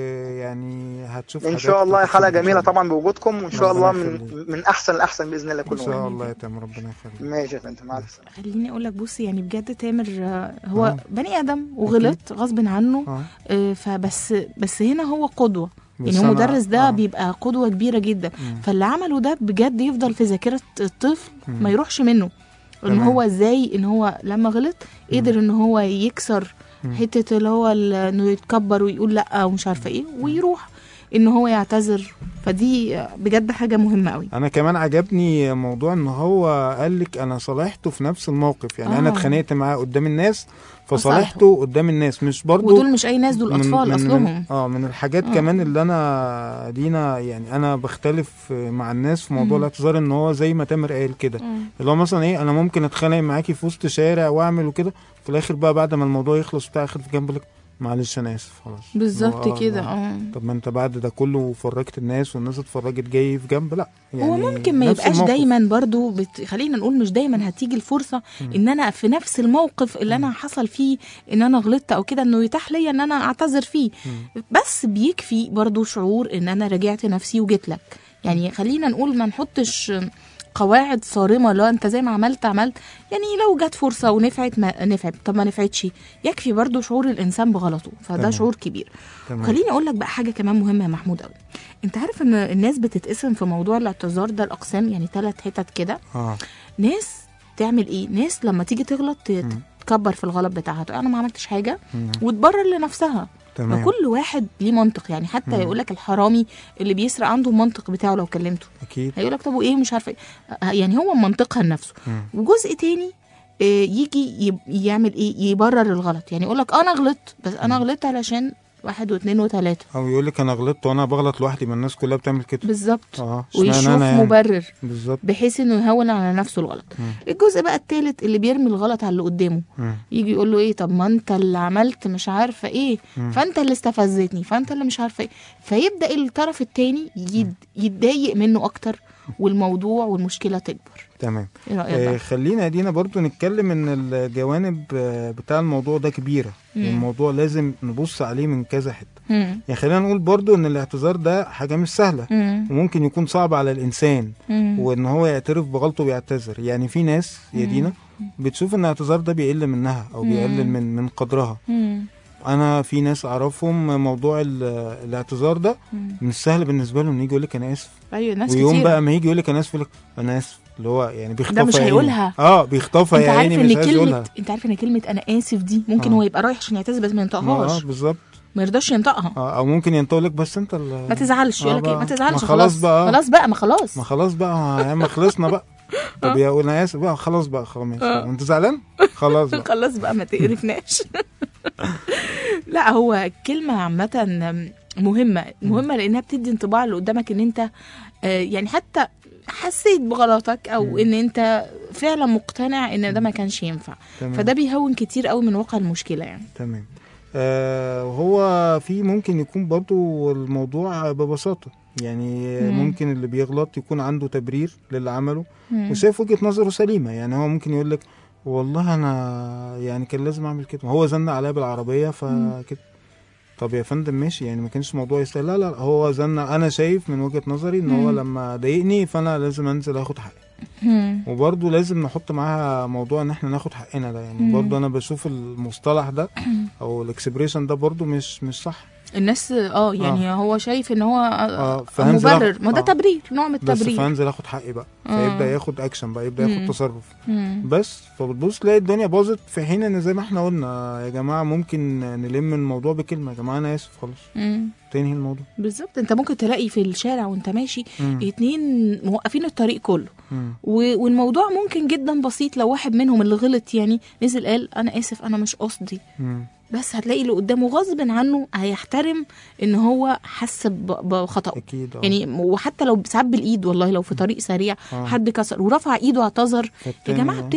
ويعني هتشوف ان حاجات شاء الله هتفيدك حلقه إن شاء جميله الله. طبعا بوجودكم، وان شاء ربنا الله من يخليك. من احسن لاحسن باذن الله كل ان شاء يوم. الله يا تامر، ربنا يخليك. ماشي يا فندم، مع السلامه. خليني اقول لك، بص يعني بجد تامر آه، هو آه. بني ادم وغلط غصب عنه. اه آه، فبس بس هنا هو قدوة. بس يعني أنا- المدرس ده آه. بيبقى قدوة كبيرة جدا. مم. فاللي عمله ده بجد يفضل في ذاكرة الطفل، مم. ما يروحش منه. ان تمام. هو ازاي ان هو لما غلط قدر ان هو يكسر مم. حتة اللي هو ال- انه يتكبر ويقول لا ومش عارفة ايه، ويروح ان هو يعتذر. فدي بجد حاجة مهمة قوي. انا كمان عجبني موضوع ان هو قال لك انا صالحته في نفس الموقف، يعني آه. انا آه. اتخانقت معاه قدام الناس فصالحه. فصالحته قدام الناس، مش برضو ودول مش اي ناس، دول من- اطفال من اصلهم. من اه من الحاجات آه. كمان اللي انا دينا يعني انا بختلف مع الناس في موضوع مم. الاعتذار، ان هو زي ما تامر قال كده، مم. اللي هو مثلا ايه، انا ممكن اتخانق معاكي في وسط شارع واعمل وكده، في الاخر بقى بعد ما الموضوع يخلص بتاع اخد في جنب لك معلش انا اسف خلاص. بالظبط اللي هو آه كده. الله. اه طب ما انت بعد ده كله فرجت الناس والناس اتفرجت جاي في جنب، لا يعني هو ممكن ما نفس يبقاش الموقف. دايما برضو بت... خلينا نقول مش دايما هتيجي الفرصة ان انا في نفس الموقف اللي انا حصل فيه ان انا غلطت او كده انه يتاح لي ان انا اعتذر فيه. بس بيكفي برضو شعور ان انا راجعت نفسي وجيت لك. يعني خلينا نقول ما نحطش قواعد صارمة، لو انت زي ما عملت عملت. يعني لو جت فرصة ونفعت ما نفعت، طب ما نفعتش، يكفي برضو شعور الانسان بغلطه. فده تمام. شعور كبير. تمام. خليني اقول لك بقى حاجه كمان مهمه يا محمود قوي. انت عارف ان الناس بتتقسم في موضوع الاعتذار ده الاقسام، يعني ثلاث حتت كده. اه ناس تعمل ايه؟ ناس لما تيجي تغلط ت- تكبر في الغلط بتاعها، تقول انا ما عملتش حاجه، مم. وتبرر لنفسها. تمام. فكل واحد ليه منطق. يعني حتى يقول لك الحرامي اللي بيسرق عنده منطق بتاعه، لو كلمته اكيد. هيقول لك طب وايه مش عارفه ايه. يعني هو منطقها لنفسه. مم. وجزء تاني آه، يجي يب- يعمل ايه؟ يبرر الغلط. يعني يقول لك انا غلطت، بس انا غلطت علشان واحد واثنين وثلاثه. او يقول لك انا غلطت وانا بغلط لوحدي، ما الناس كلها بتعمل كده. بالظبط. اه اشمعنى ويشوف أنا يعني؟ مبرر بالظبط. بحيث انه يهون على نفسه الغلط. مم. الجزء بقى الثالث اللي بيرمي الغلط على اللي قدامه، مم. يجي يقول له ايه، طب ما انت اللي عملت مش عارفه ايه، مم. فانت اللي استفزتني، فانت اللي مش عارفه ايه. فيبدا الطرف الثاني يد... يتضايق منه اكتر، والموضوع والمشكله تكبر. تمام. ايه رايك آه بقى؟ خلينا دينا برضو نتكلم ان الجوانب آه، بتاع الموضوع ده كبيره. مم. الموضوع لازم نبص عليه من كذا حته. مم. يعني خلينا نقول برضو ان الاعتذار ده حاجه مش سهله، مم. وممكن يكون صعب على الانسان، مم. وان هو يعترف بغلطه ويعتذر. يعني في ناس يا دينا بتشوف ان الاعتذار ده بيقل منها او بيقلل من من قدرها. مم. انا في ناس اعرفهم موضوع ال- الاعتذار ده مش سهل بالنسبه لهم، يجي يقول لك انا اسف، ايوه ناس ويوم كتير. بقى ما يجي يقول لك انا اسف، يقول لك انا اسف، اللي هو يعني بيخطفها. ده مش يا عيني. هيقولها. اه بيخطفها انت يا عارف عيني، مش ان عايز كلمه يقولها. انت عارف ان كلمه انا اسف دي ممكن آه. هو يبقى رايح عشان يعتذر بس ما اه ينطقهاش، بالظبط. ما يرضاش ينطقها. آه او ممكن ينطق لك بس انت ال- ما تزعلش، آه يقول لك ايه، بقى. ما تزعلش، ما خلاص خلاص بقى. خلاص بقى ما خلاص ما خلاص بقى يا عم خلصنا بقى. طب يا انا اسف بقى، خلاص بقى خلاص. انت زعلان؟ خلاص بقى. خلاص بقى ما تقرفناش. لا هو الكلمة عامة مهمة مهمة لأنها بتدي انطباع اللي قدامك إن أنت آه، يعني حتى حسيت بغلطك أو إن أنت فعلا مقتنع إن ده ما كانش ينفع. تمام. فده بيهون كتير قوي من واقع المشكلة يعني. تمام. آه وهو في ممكن يكون برضو الموضوع ببساطة، يعني مم. ممكن اللي بيغلط يكون عنده تبرير للي عمله مم. وشايف وجهة نظره سليمة. يعني هو ممكن يقول لك والله انا يعني كان لازم اعمل كده، هو زن عليا بالعربية فكده. طب يا فندم ماشي، يعني ما كانش موضوع يستاهل. لا لا هو زن، انا شايف من وجهة نظري ان هو مم. لما ضايقني فانا لازم انزل اخد حقي. مم. وبرضه لازم نحط معاها موضوع ان احنا ناخد حقنا ده. يعني مم. برضه انا بشوف المصطلح ده او الاكسبريشن ده برضه مش مش صح. الناس اه يعني آه. هو شايف ان هو آه، آه فهنزل مبرر، أخ- ما ده آه. تبرير، نوع من بس التبرير. فانزل اخد حقي بقى، آه. فيبدا ياخد اكشن بقى، يبدا مم. ياخد تصرف. مم. بس فبتبص تلاقي الدنيا باظت، في حين ان زي ما احنا قلنا يا جماعه ممكن نلم الموضوع بكلمه، يا جماعه انا اسف خلاص، مم. تنهي الموضوع. بالظبط. انت ممكن تلاقي في الشارع وانت ماشي مم. اتنين موقفين الطريق كله، مم. و- والموضوع ممكن جدا بسيط لو واحد منهم اللي غلط يعني نزل قال انا اسف انا مش قصدي، مم. بس هتلاقي اللي قدامه غصب عنه هيحترم ان هو حس ب- بخطأه. اكيد. آه. يعني وحتى لو ساعات بالايد، والله لو في طريق سريع آه. حد كسر ورفع ايده اعتذر، يا فالتاني- جماعه بتفرق.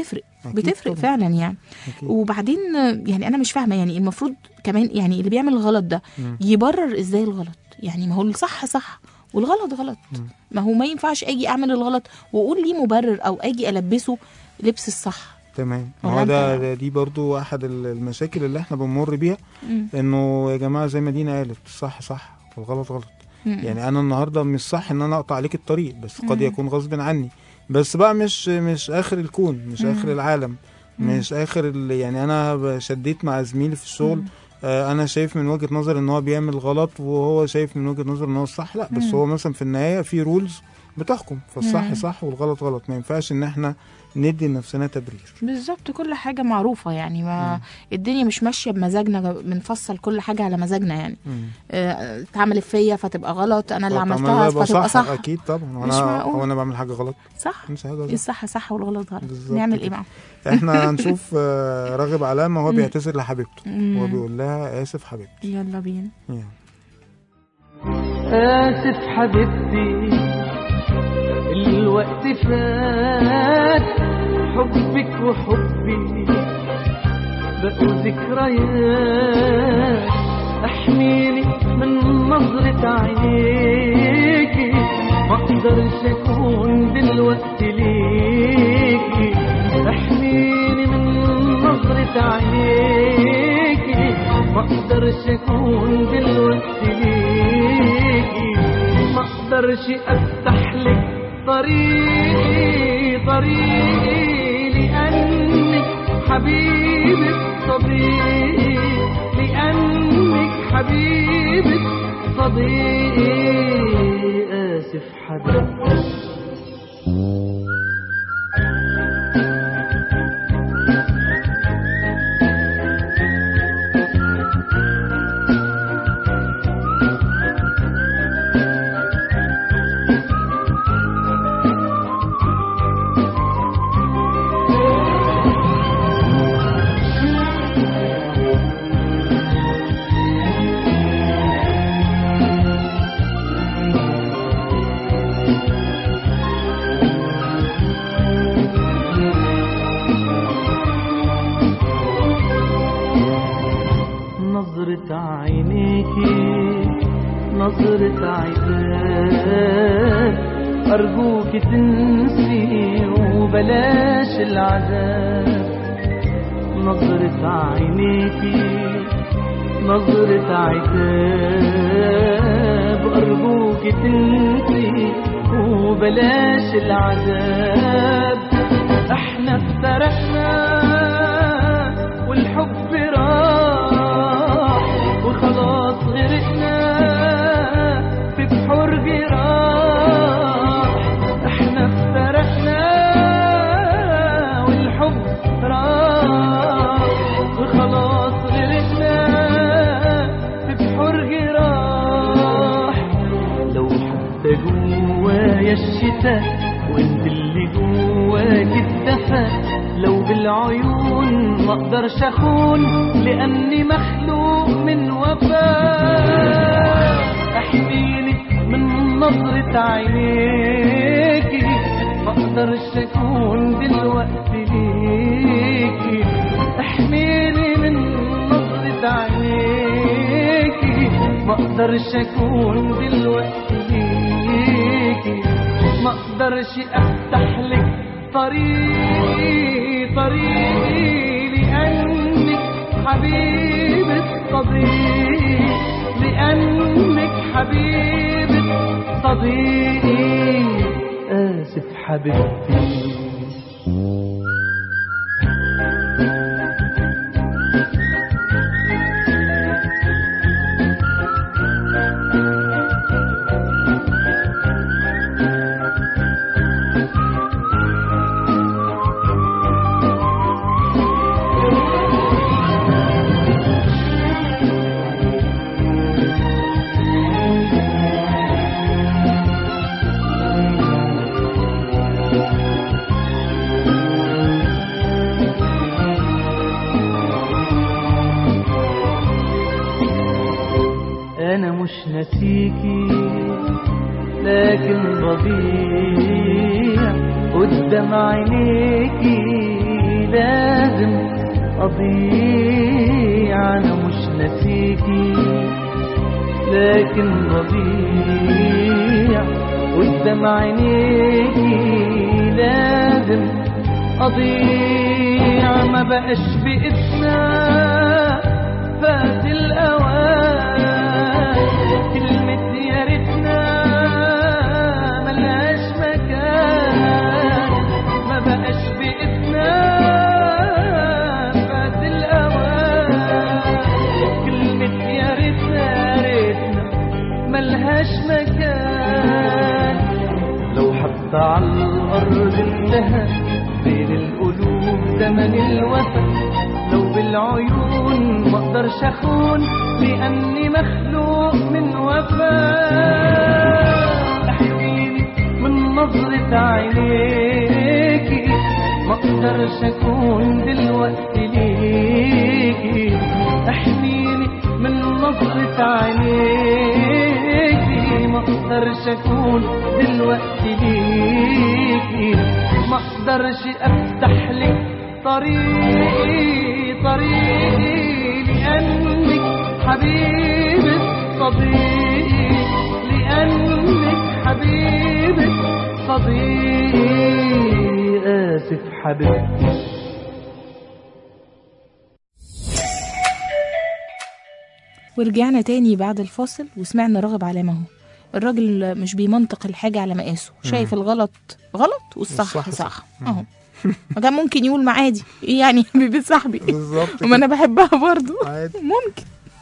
بتفرق طبعا. فعلا يعني. أكيد. وبعدين يعني انا مش فاهمه يعني المفروض كمان يعني اللي بيعمل الغلط ده مم. يبرر ازاي الغلط؟ يعني ما هو الصح صح والغلط غلط. مم. ما هو ما ينفعش اجي اعمل الغلط واقول ليه مبرر او اجي البسه لبس الصح. تمام. ولا هو أنت ده, بقى؟ ده دي برضو احد المشاكل اللي احنا بنمر بيها، مم. انه يا جماعه زي ما دينا قالت الصح صح والغلط غلط. مم. يعني انا النهارده مش صح ان انا اقطع عليك الطريق، بس قد مم. يكون غصب عني، بس بقى مش مش اخر الكون، مش مم. اخر العالم، مم. مش اخر ال... يعني انا شديت مع زميلي في الشغل، مم. آه انا شايف من وجهة نظر ان هو بيعمل غلط وهو شايف من وجهة نظر ان هو الصح. لا، بس مم. هو مثلا في النهاية في رولز بتحكم، فالصح مم. صح والغلط غلط. ما ينفعش ان احنا ندي لنفسنا تبرير. بالظبط، كل حاجة معروفة يعني، ما الدنيا مش ماشية بمزاجنا، بنفصل كل حاجة على مزاجنا يعني. مم. آه، اتعملت فيا فتبقى غلط، انا اللي طب عملتها يبقى فتبقى صح. اكيد طبعا. مش وانا معقول. هو انا بعمل حاجة غلط؟ صح، مش حاجة غلط. الصح صح والغلط غلط. بالظبط نعمل كده. ايه معاه؟ احنا هنشوف آه، راغب علامة وهو مم. بيعتذر لحبيبته، مم. وهو بيقول لها اسف حبيبتي. يلا بينا. يعني. آسف حبيبتي الوقت فات، حبك وحبي بقوا ذكريات، احميني من نظرة عينيكي، ما اقدرش اكون دلوقتي ليكي، احميني من نظرة عينيكي، ما اقدرش اكون دلوقتي ليكي، ما اقدرش افتح لك طريقي طريقي لأنك حبيبة صديقي، لأنك حبيبة صديقي. آسف حبيبتي. نظرة عينيكي نظرة عذاب، أرجوك تنسي وبلاش العذاب. نظرة عينيكي نظرة عذاب، أرجوك تنسي وبلاش العذاب. احنا افترقنا والحب راح، وخلاص غرقنا في بحور جراح. احنا افترقنا والحب راح، وخلاص غرقنا في بحور جراح. لو حتى جوايا الشتاء وانت اللي جواك الدفا، لو بالعيون ما اقدرش اخون لاني مخلوق من وفاء. احميني من نظرة عينيكي، ما اقدرش اكون دلوقتي ليكي. احميني من نظرة عينيكي، ما اقدرش اكون دلوقتي ليكي. ما اقدرش افتح لك طريقي طريقي لأنك حبيبة صديقي، لأنك حبيبة صديقي. آسف حبيبتي. أنا مش ناسيكي لكن بضيع قدام عينيكي لازم أضيع، أنا مش نسيكي لكن رضيع قدام عينيكي، لازم أضيع. ما بقاش بإيدنا فات الأوان، كلمة يا ريتنا ملهاش مكان. ما بقاش بإيدنا فات الأوان، كلمة يا ريتنا ريتنا ملهاش مكان. لو حتى على الأرض انتهى بين القلوب زمن الوفا، لو بالعيون ما اقدرش اخون لاني مخلوق من وفا. احكيلي من نظرة عينيكي ما اقدرش اكون دلوقتي ليكي. احكيلي من نظرة عينيكي ما اقدرش اكون دلوقتي ليكي. ما اقدرش افتح لك طريقي طريقي لانك حبيبة صديقي، لانك حبيبة صديقي. اسف حبيبتي. ورجعنا تاني بعد الفاصل وسمعنا راغب علامة اهو. الراجل مش بيمنطق الحاجة على مقاسه، شايف الغلط غلط والصح صح اهو. كان ممكن يقول معادي يعني بيبي صاحبي بالظبط، وما انا بحبها برضو عادي. ممكن.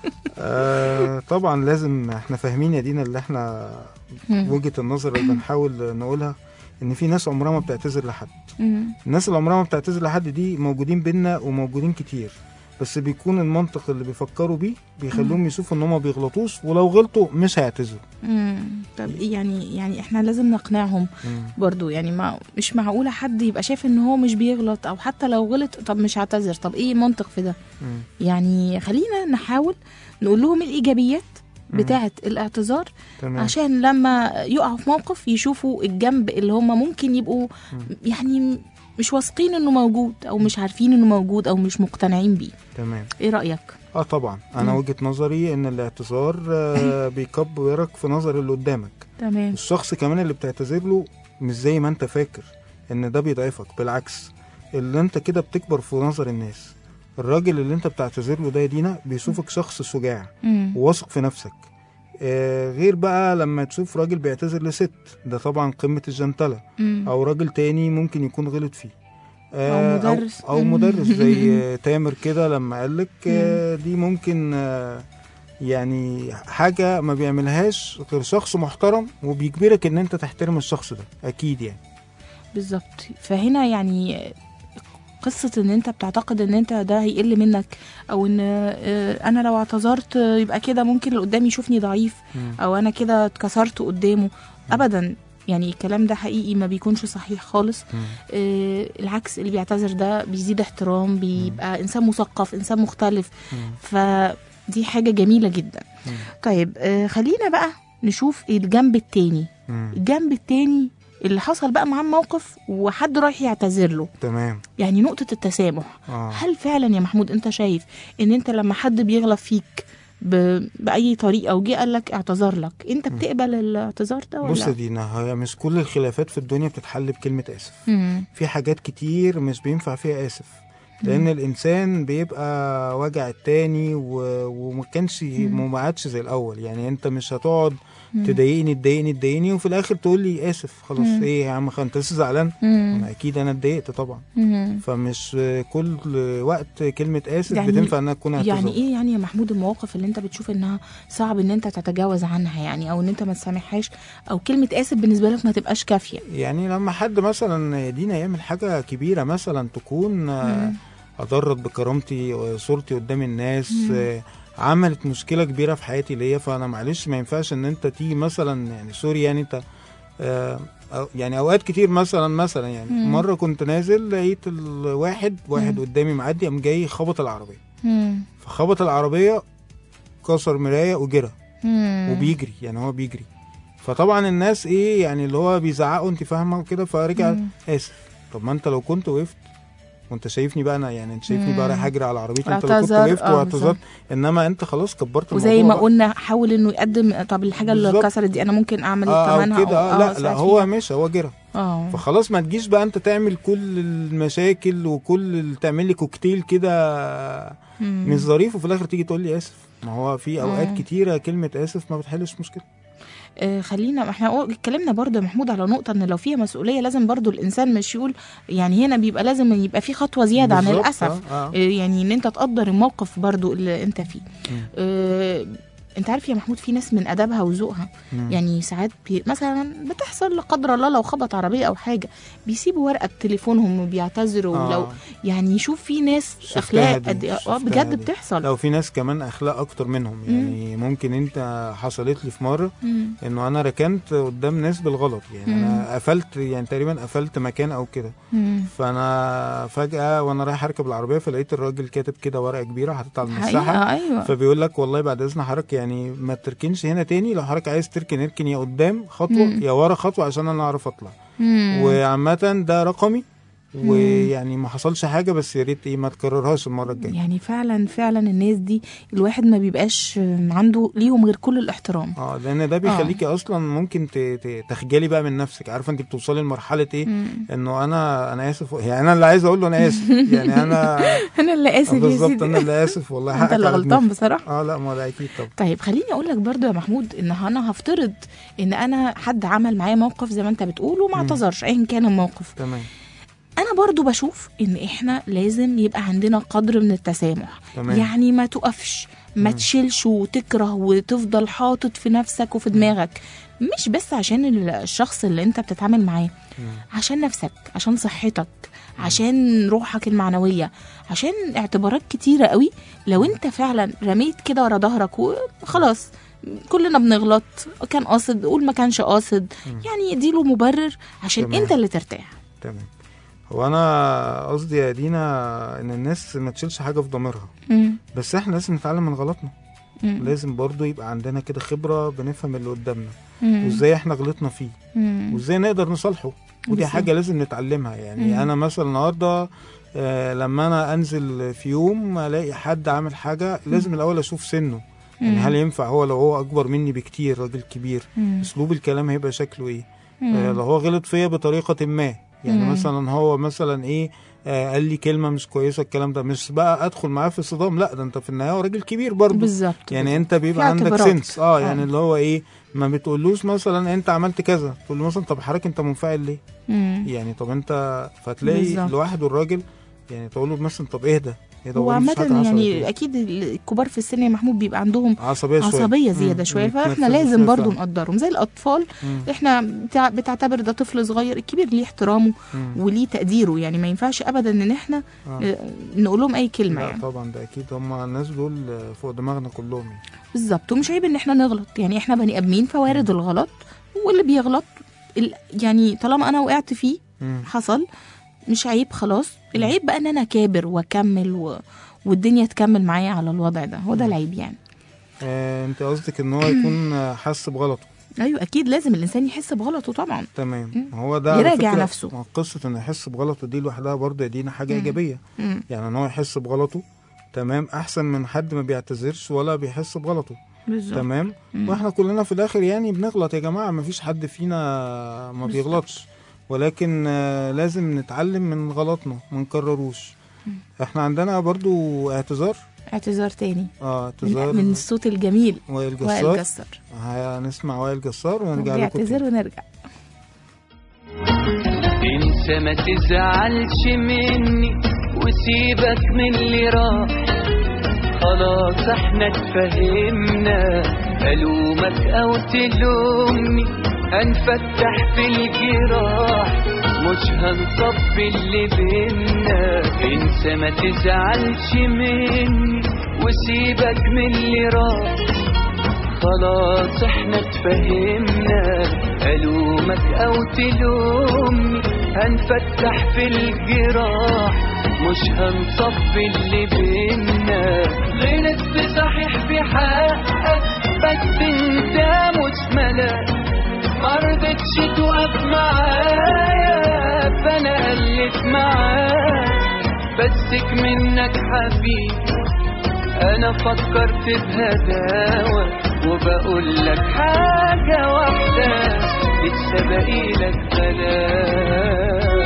آه طبعا لازم احنا فاهمين يا دينا اللي احنا وجهة النظر اللي بنحاول نقولها، ان في ناس عمرها ما بتعتذر لحد. الناس اللي عمرها ما بتعتذر لحد دي موجودين بينا وموجودين كتير، بس بيكون المنطق اللي بيفكروا بيه بيخلوهم يشوفوا ان هم بيغلطوش، ولو غلطوا مش هيعتذروا. طب يعني يعني احنا لازم نقنعهم برضو، يعني ما مش معقولة حد يبقى شايف ان هو مش بيغلط، او حتى لو غلط طب مش هعتذر. طب ايه المنطق في ده؟ مم. يعني خلينا نحاول نقول لهم الايجابيات بتاعة الاعتذار، تمام. عشان لما يقعوا في موقف يشوفوا الجنب اللي هم ممكن يبقوا مم. يعني مش واثقين انه موجود، او مش عارفين انه موجود، او مش مقتنعين بيه. تمام. ايه رأيك؟ اه طبعا انا مم. وجهة نظري ان الاعتذار آه بيكبرك في نظر اللي قدامك. تمام. الشخص كمان اللي بتعتذر له مش زي ما انت فاكر ان ده بيضعفك، بالعكس اللي انت كده بتكبر في نظر الناس. الراجل اللي انت بتعتذر له ده يا دينا بيشوفك شخص شجاع وواثق في نفسك. آه غير بقى لما تشوف راجل بيعتذر لست، ده طبعا قمة الجنتلة. مم. او راجل تاني ممكن يكون غلط فيه، آه او مدرس او, أو مدرس زي تامر كده لما قالك آه دي ممكن آه يعني حاجة ما بيعملهاش غير شخص محترم، وبيجبرك ان انت تحترم الشخص ده اكيد يعني. بالظبط. فهنا يعني قصة ان انت بتعتقد ان انت ده هيقل منك، او ان انا لو اعتذرت يبقى كده ممكن اللي قدامي يشوفني ضعيف، او انا كده اتكسرت قدامه. ابدا، يعني الكلام ده حقيقي ما بيكونش صحيح خالص. آه العكس، اللي بيعتذر ده بيزيد احترام، بيبقى انسان مثقف، انسان مختلف. فدي حاجة جميلة جدا. مم. طيب آه خلينا بقى نشوف الجنب التاني. مم. الجنب التاني اللي حصل بقى معاه موقف وحد رايح يعتذر له. تمام. يعني نقطة التسامح. آه. هل فعلا يا محمود انت شايف ان انت لما حد بيغلط فيك ب... بأي طريقة وجي قال لك اعتذر لك، انت بتقبل الاعتذار ده ولا؟ بص دينا، هي مش كل الخلافات في الدنيا بتتحل بكلمة آسف. مم. في حاجات كتير مش بينفع فيها آسف، لأن مم. الإنسان بيبقى وجع التاني و... وما كانش ما عادش زي الأول. يعني أنت مش هتقعد تضايقني تضايقني تضايقني وفي الآخر تقول لي آسف خلاص. مم. إيه يا عم أنت لسه زعلان؟ أنا أكيد أنا اتضايقت طبعا. مم. فمش كل وقت كلمة آسف يعني بتنفع إنها تكون اعتذار. يعني إيه يعني يا محمود المواقف اللي أنت بتشوف إنها صعب إن أنت تتجاوز عنها، يعني أو إن أنت ما تسامحهاش، أو كلمة آسف بالنسبة لك ما تبقاش كافية؟ يعني لما حد مثلا دينا يعمل حاجة كبيرة مثلا تكون مم. أضرت بكرامتي وصورتي قدام الناس، مم. عملت مشكلة كبيرة في حياتي ليا، فأنا معلش ما ينفعش إن أنت تيجي مثلا يعني سوري يعني أنت آه يعني أوقات كتير مثلا مثلا يعني مم. مرة كنت نازل لقيت الواحد واحد مم. قدامي معدي قام جاي خبط العربية، مم. فخبط العربية كسر مراية وجرى وبيجري، يعني هو بيجري. فطبعا الناس إيه يعني اللي هو بيزعقوا أنت فاهمة وكده، فرجع آسف. طب ما أنت لو كنت وقفت وانت شايفني بقى انا يعني انت شايفني مم. بقى رايح اجري على عربيتي، انت اللي كنت اعتذر، وقفت آه، واعتذرت، انما انت خلاص كبرت الموضوع وزي ما بقى. قلنا حاول انه يقدم طب الحاجه اللي بالظبط. اتكسرت دي انا ممكن اعمل اه ثمنها أو كده اه لا لا أساعد هو فيها. ماشي هو جرى. اه فخلاص ما تجيش بقى انت تعمل كل المشاكل وكل ال- تعمل لي كوكتيل كده مم. مش ظريف وفي الاخر تيجي تقول لي اسف. ما هو في اوقات آه. كتيره كلمه اسف ما بتحلش مشكله. آه، خلينا احنا قو- اتكلمنا برضه يا محمود على نقطه ان لو فيها مسؤوليه لازم برضه الانسان مش يقول يعني هنا بيبقى لازم يبقى في خطوه زياده عن بالظبط، الاسف. آه، آه. آه، يعني ان انت تقدر الموقف برضه اللي انت فيه. مم. آه، انت عارف يا محمود في ناس من ادبها وذوقها مم. يعني ساعات بي مثلا بتحصل لا قدر الله لو خبط عربيه او حاجه بيسيبوا ورقه بتليفونهم وبيعتذروا. آه. ولو يعني شوف في ناس شفتها اخلاق دي، قد اه شفتها بجد دي. بتحصل. لو في ناس كمان اخلاق اكتر منهم يعني ممكن انت حصلت لي في مره مم. انه انا ركنت قدام ناس بالغلط يعني مم. انا قفلت يعني تقريبا قفلت مكان او كده. مم. فانا فجاه وانا رايح اركب العربيه فلقيت الراجل كاتب كده ورقه كبيره حاططها على المساحه، حقيقة ايوه. فبيقول لك والله بعد اذن حضرتك يعني ما تركنش هنا تاني، لو حضرتك عايز تركن اركن يا قدام خطوه مم. يا ورا خطوه عشان انا اعرف اطلع. مم. وعامه ده رقمي ويعني ما حصلش حاجه بس يا ريت ايه ما تكررهاش المره الجايه. يعني فعلا فعلا الناس دي الواحد ما بيبقاش عنده ليهم غير كل الاحترام. اه لان ده بيخليكي آه. اصلا ممكن ت- ت- تخجلي بقى من نفسك. عارفه انت بتوصلي لمرحله ايه مم. انه انا انا اسف يعني انا اللي عايز اقول له انا اسف يعني انا انا اللي اسف يا بالظبط سيدي. انا اللي اسف والله انت حقك اللي على غلطان دماغي. بصراحه. اه لا ما ده اكيد طبعا. طيب خليني اقول لك برضو يا محمود ان انا هفترض ان انا حد عمل معايا موقف زي ما انت بتقول وما اعتذرش ايا كان الموقف. تمام. انا برضو بشوف ان احنا لازم يبقى عندنا قدر من التسامح. تمام. يعني ما تقفش ما تشيلش وتكره وتفضل حاطط في نفسك وفي دماغك، مش بس عشان الشخص اللي انت بتتعامل معاه، عشان نفسك، عشان صحتك، عشان روحك المعنوية، عشان اعتبارات كتيرة قوي. لو انت فعلا رميت كده ورا ظهرك وخلاص كلنا بنغلط، كان قاصد قول ما كانش قاصد، يعني يديله مبرر عشان تمام. انت اللي ترتاح. تمام. هو انا قصدي يا دينا ان الناس ما تشيلش حاجه في ضميرها، مم. بس احنا لازم نتعلم من غلطنا. مم. لازم برضو يبقى عندنا كده خبره بنفهم اللي قدامنا مم. وازاي احنا غلطنا فيه مم. وازاي نقدر نصالحه، ودي بالظبط. حاجه لازم نتعلمها. يعني مم. انا مثلا النهارده آه لما انا انزل في يوم الاقي حد عامل حاجه لازم الاول اشوف سنه، يعني هل ينفع هو لو هو اكبر مني بكتير راجل كبير مم. اسلوب الكلام هيبقى شكله ايه. مم. آه لو هو غلط فيا بطريقه ما يعني مم. مثلا هو مثلا ايه آه قال لي كلمه مش كويسه، الكلام ده مش بقى ادخل معاه في صدام، لا ده انت في النهايه هو راجل كبير برضه بالظبط. يعني انت بيبقى في عندك اعتبارات. سنس اه يعني آه. اللي هو ايه ما بتقولوش مثلا انت عملت كذا، تقول له مثلا طب حضرتك انت منفعل ليه مم. يعني طب انت فتلاقي بالظبط. لوحده الراجل يعني تقول له مثلا طب اهدى اهدى هو وقول مفيش حاجة عامة حصلت يعني يعني. أكيد الكبار في السن يا محمود بيبقى عندهم عصبيه شويه عصبية زيادة مم. شوية، فاحنا بيتنفسوا لازم شوية برضو فعلا. نقدرهم زي الأطفال. مم. احنا بتع- بتعتبر ده طفل صغير، الكبير ليه احترامه مم. وليه تقديره، يعني ما ينفعش أبدا إن احنا آه. آه، نقول لهم أي كلمة لا يعني. طبعا ده اكيد هم الناس دول فوق دماغنا كلهم يعني. بالظبط. ومش عيب إن احنا نغلط، يعني احنا بني آدمين فوارد الغلط، واللي بيغلط ال- يعني طالما أنا وقعت فيه مم. حصل مش عيب خلاص. العيب بقى إن أنا كابر وأكمل و... والدنيا تكمل معايا على الوضع ده، هو ده العيب يعني. آه انت قصدك ان هو يكون حس بغلطه. ايوه اكيد لازم الانسان يحس بغلطه طبعا. تمام. مم. هو ده على يراجع فكرة نفسه. ما قصه انه يحس بغلطه دي لوحدها برضه يدينا حاجه مم. ايجابيه. مم. يعني ان هو يحس بغلطه تمام احسن من حد ما بيعتذرش ولا بيحس بغلطه. بالظبط. تمام. مم. واحنا كلنا في الاخر يعني بنغلط يا جماعه، ما فيش حد فينا ما بالظبط. بيغلطش، ولكن آه، لازم نتعلم من غلطنا ما نكرروش. احنا عندنا برضو اعتذار اعتذار تاني اه من, اعتذار من الصوت الجميل وائل وائل جسار. جسار. هنسمع وائل جسار ونرجع لكم يعتذر تاني. ونرجع. انت ما تزعلش مني وسيبك من اللي راح، خلاص احنا اتفهمنا، الومك او تلومني هنفتح في الجراح، مش هنصفي اللي بينا. انت ما تزعلش مني وسيبك من اللي راح، خلاص احنا اتفهمنا، الومك او تلومني هنفتح في الجراح، مش هنصفي اللي بينا. غلطت صحيح في حقك بس انت مش ملاك، مرضتش تقف معايا فانا قلت معاك، بسك منك حبيبي انا فكرت بهداوة وبقول لك حاجة واحدة لسه باقيلك غلاوة.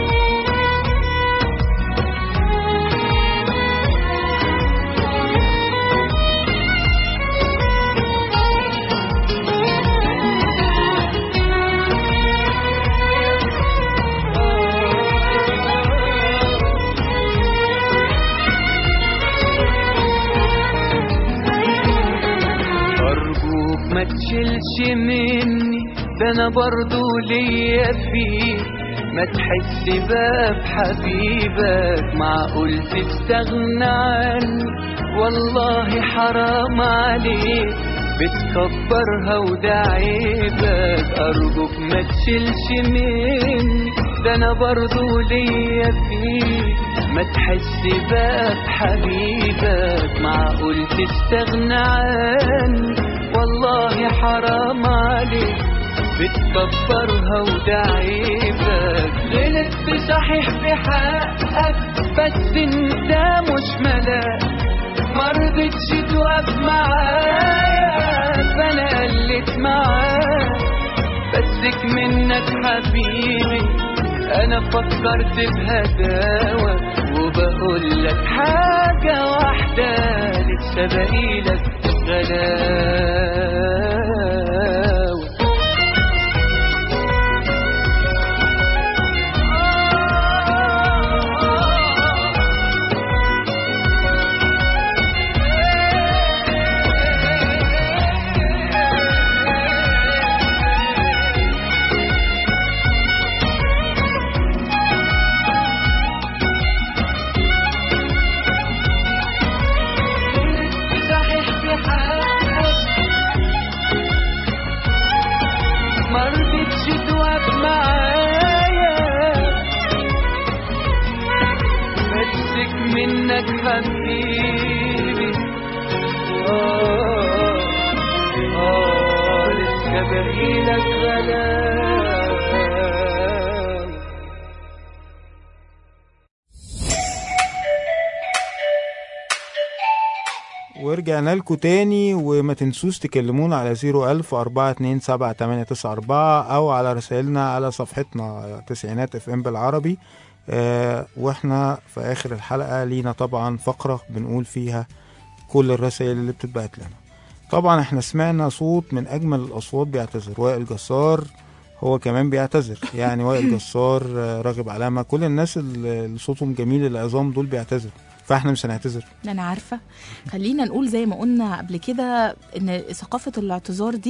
ما تشيلش مني ده انا برضو ليا فيك، ما تحس بقى بحبيبك معقول تستغنى عني، والله حرام عليك بتكبرها وده عيبك. ارجوك ما تشيلش مني ده انا برضو ليا فيك، ما تحس بقى بحبيبك معقول تستغنى عني، والله حرام عليك بتكبرها وده عيبك. غلطت صحيح في حقك بس انت مش ملاك، مرضتش توقف معايا فانا قلت معاك. بسك منك حبيبي انا فكرت بهداوة وبقول لك حاجة واحدة لسه باقيلك غلاوة. منك حبيبي آه آه لسه باقيلك غلاوة. ورجعنا لكم تاني، وما تنسوش تكلمونا على زيرو ألف أربعة اتنين سبعة تمانية تسعة أربعة أو على رسائلنا على صفحتنا تسعينات اف ام بالعربي. آه واحنا في اخر الحلقة لينا طبعا فقرة بنقول فيها كل الرسائل اللي بتتبعت لنا. طبعا احنا سمعنا صوت من اجمل الاصوات بيعتذر، وائل جسار هو كمان بيعتذر، يعني وائل جسار، راغب علامة، كل الناس اللي صوتهم جميل العظام دول بيعتذر، فاحنا مش هنعتذر. انا عارفه. خلينا نقول زي ما قلنا قبل كده ان ثقافه الاعتذار دي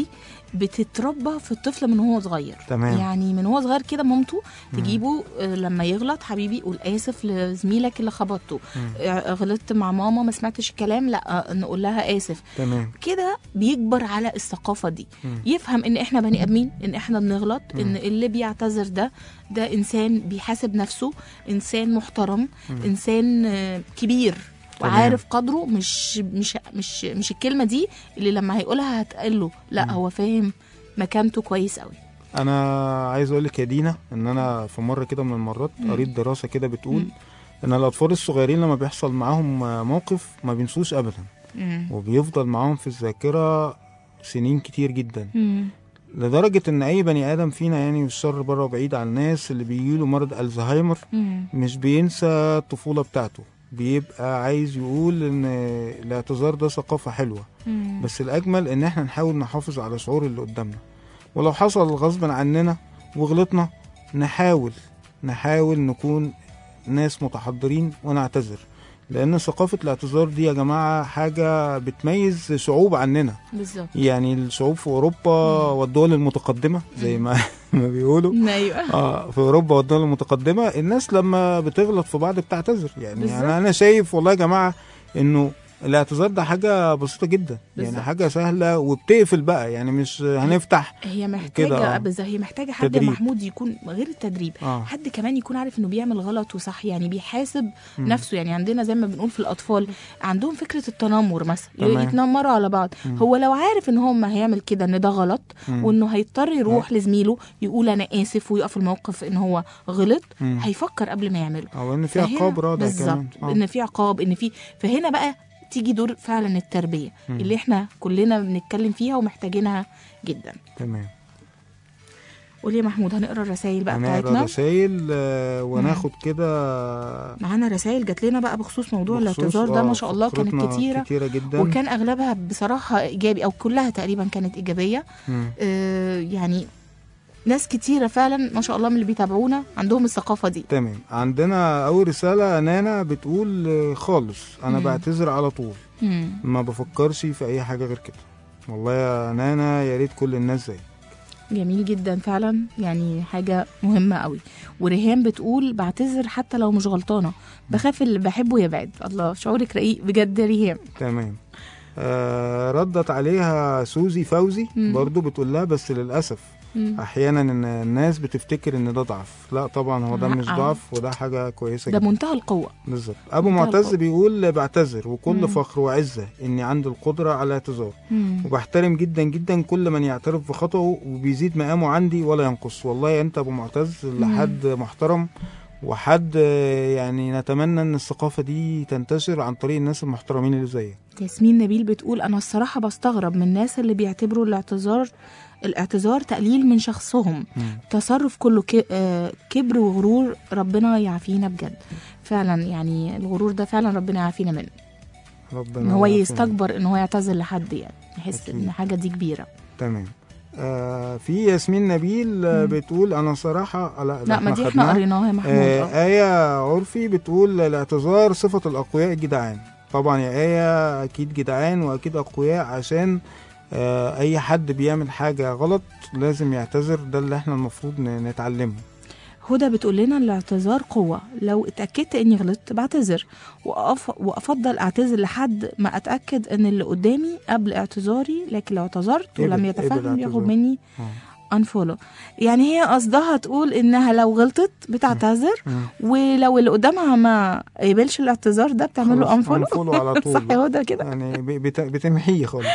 بتتربى في الطفل من هو صغير. تمام. يعني من هو صغير كده مامته تجيبه لما يغلط، حبيبي قول اسف لزميلك اللي خبطته، غلطت مع ماما ما سمعتش الكلام، لا نقول لها اسف. تمام. كده بيكبر على الثقافه دي. مم. يفهم ان احنا بني ادمين، ان احنا بنغلط، مم. ان اللي بيعتذر ده ده انسان بيحاسب نفسه، انسان محترم، مم. انسان كبير وعارف قدره، مش مش مش مش الكلمه دي اللي لما هيقولها هتقله، لا م. هو فاهم مكانته كويس قوي. انا عايز اقول لك يا دينا ان انا في مره كده من المرات قريت دراسه كده بتقول م. ان الاطفال الصغيرين لما بيحصل معاهم موقف ما بينسوش ابدا، م. وبيفضل معاهم في الذاكره سنين كتير جدا، م. لدرجه ان اي بني ادم فينا، يعني الشر بره وبعيد عن الناس اللي بيجيله مرض الزهايمر، م. مش بينسى الطفوله بتاعته، بيبقى عايز يقول ان الاعتذار ده ثقافة حلوة. مم. بس الأجمل ان احنا نحاول نحافظ على شعور اللي قدامنا، ولو حصل غصب عننا وغلطنا نحاول نحاول نكون ناس متحضرين ونعتذر، لأن ثقافة الاعتذار دي يا جماعة حاجة بتميز شعوب عننا. بالظبط. يعني الشعوب في أوروبا والدول المتقدمة زي ما ما بيقولوا، ايوه اه في أوروبا والدول المتقدمة الناس لما بتغلط في بعض بتعتذر. يعني, يعني أنا شايف والله يا جماعة إنه الاعتذار ده حاجه بسيطه جدا بالظبط. يعني حاجه سهله وبتقفل بقى، يعني مش هنفتح هي محتاجه كده، آه. بس هي محتاجه حد تدريب. محمود يكون غير التدريب، آه. حد كمان يكون عارف انه بيعمل غلط وصح، يعني بيحاسب مم. نفسه. يعني عندنا زي ما بنقول في الاطفال عندهم فكره التنمر مثلا، تمام. يتنمروا على بعض. مم. هو لو عارف ان هو ما هيعمل كده ان ده غلط، مم. وانه هيضطر يروح لزميله يقول انا اسف ويقف الموقف ان هو غلط، مم. هيفكر قبل ما يعمله. او ان في فهنا عقاب رادع بالظبط، كمان. آه. ان في عقاب، ان في فهنا بقى تيجي دور فعلا التربيه مم. اللي احنا كلنا بنتكلم فيها ومحتاجينها جدا. تمام. قولي يا محمود، هنقرا الرسائل بقى هنقرا بتاعتنا. رسايل آه، وناخد كده معانا رسائل جات لنا بقى بخصوص موضوع بخصوص، الاعتذار ده، آه، ما شاء الله كانت فقرتنا كتيره كتيره جدا، وكان اغلبها بصراحه ايجابي، او كلها تقريبا كانت ايجابيه. مم. آه يعني ناس كتيره فعلا ما شاء الله من اللي بيتابعونا عندهم الثقافه دي. تمام. عندنا اول رساله نانا بتقول آه، خالص انا مم. بعتذر على طول، مم. ما بفكرش في اي حاجه غير كده. والله يا نانا يا ريت كل الناس زيك. جميل جدا فعلا، يعني حاجه مهمه قوي. وريهام بتقول بعتذر حتى لو مش غلطانه، بخاف اللي بحبه يبعد. الله، شعورك رقيق بجد يا ريهام. تمام. آه ردت عليها سوزي فوزي مم. برضو بتقول لها بس للأسف مم. أحيانا إن الناس بتفتكر إن ده ضعف. لا طبعا هو ده لا. مش ضعف، وده حاجة كويسة ده جدا. منتهى القوه. بالظبط. أبو منتهى معتز القوة. بيقول بعتذر وكل مم. فخر وعزة إني عندي القدرة على الاعتذار، مم. وبحترم جدا جدا كل من يعترف بخطأه وبيزيد مقامه عندي ولا ينقص. والله أنت أبو معتز لحد محترم، وحد يعني نتمنى ان الثقافة دي تنتشر عن طريق الناس المحترمين اللي زيك. ياسمين نبيل بتقول انا الصراحه بستغرب من الناس اللي بيعتبروا الاعتذار الاعتذار تقليل من شخصهم، مم. تصرف كله ك- آه، كبر وغرور. ربنا يعافينا بجد فعلا، يعني الغرور ده فعلا ربنا يعافينا منه، ربنا ان هو يعافينا. يستكبر ان هو يعتذر لحد، يعني يحس أكيد. ان حاجه دي كبيره. تمام. آه في ياسمين نبيل آه بتقول انا صراحة لا, لا ما دي احنا قريناها يا محمود. آه آه. آية عرفي بتقول الاعتذار صفة الأقوياء الجدعان. طبعا يا آية أكيد جدعان وأكيد أقوياء، عشان آه أي حد بيعمل حاجة غلط لازم يعتذر، ده اللي احنا المفروض نتعلمه. هدى بتقول لنا الاعتذار قوة، لو اتأكدت اني غلطت بعتذر، وأف... وأفضل اعتذر لحد ما أتأكد ان اللي قدامي قبل اعتذاري، لكن لو اعتذرت ولم قبل- يتفهم قبل ياخد اعتذار. مني انفولو. يعني هي قصدها تقول انها لو غلطت بتعتذر، مم. ولو اللي قدامها ما قبلش الاعتذار ده بتعمل له خلاص، انفولو. unfollow على طول صح بقى. يا هدى كده. يعني ب- بت- بتمحيه خالص.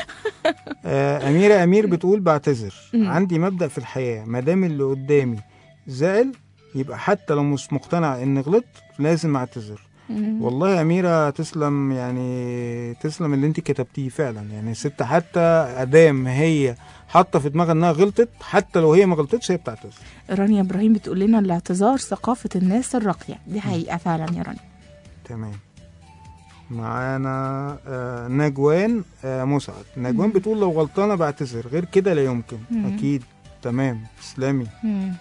آه أميرة أمير بتقول بعتذر، مم. عندي مبدأ في الحياة، ما دام اللي قدامي زعل يبقى حتى لو مش مقتنع إن غلط لازم أعتذر. مم. والله يا أميرة تسلم، يعني تسلم اللي انت كتبتيه فعلا. يعني الست حتى أدام هي حاطة في دماغها إنها غلطت، حتى لو هي ما غلطتش هي بتعتذر. رانيا إبراهيم بتقول لنا الاعتذار ثقافة الناس الراقية، دي حقيقة فعلا يا رانيا. تمام. معانا آه نجوان آه مسعد. نجوان مم. بتقول لو غلطانة بعتذر، غير كده لا يمكن. مم. أكيد. تمام. تسلمي. مم.